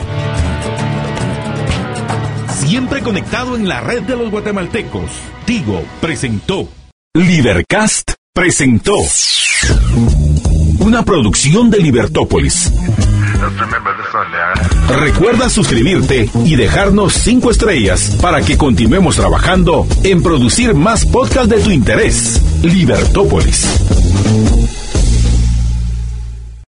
Siempre conectado en la red de los guatemaltecos, Tigo presentó. Libercast presentó una producción de Libertópolis. Recuerda suscribirte y dejarnos cinco estrellas para que continuemos trabajando en producir más podcasts de tu interés. Libertópolis.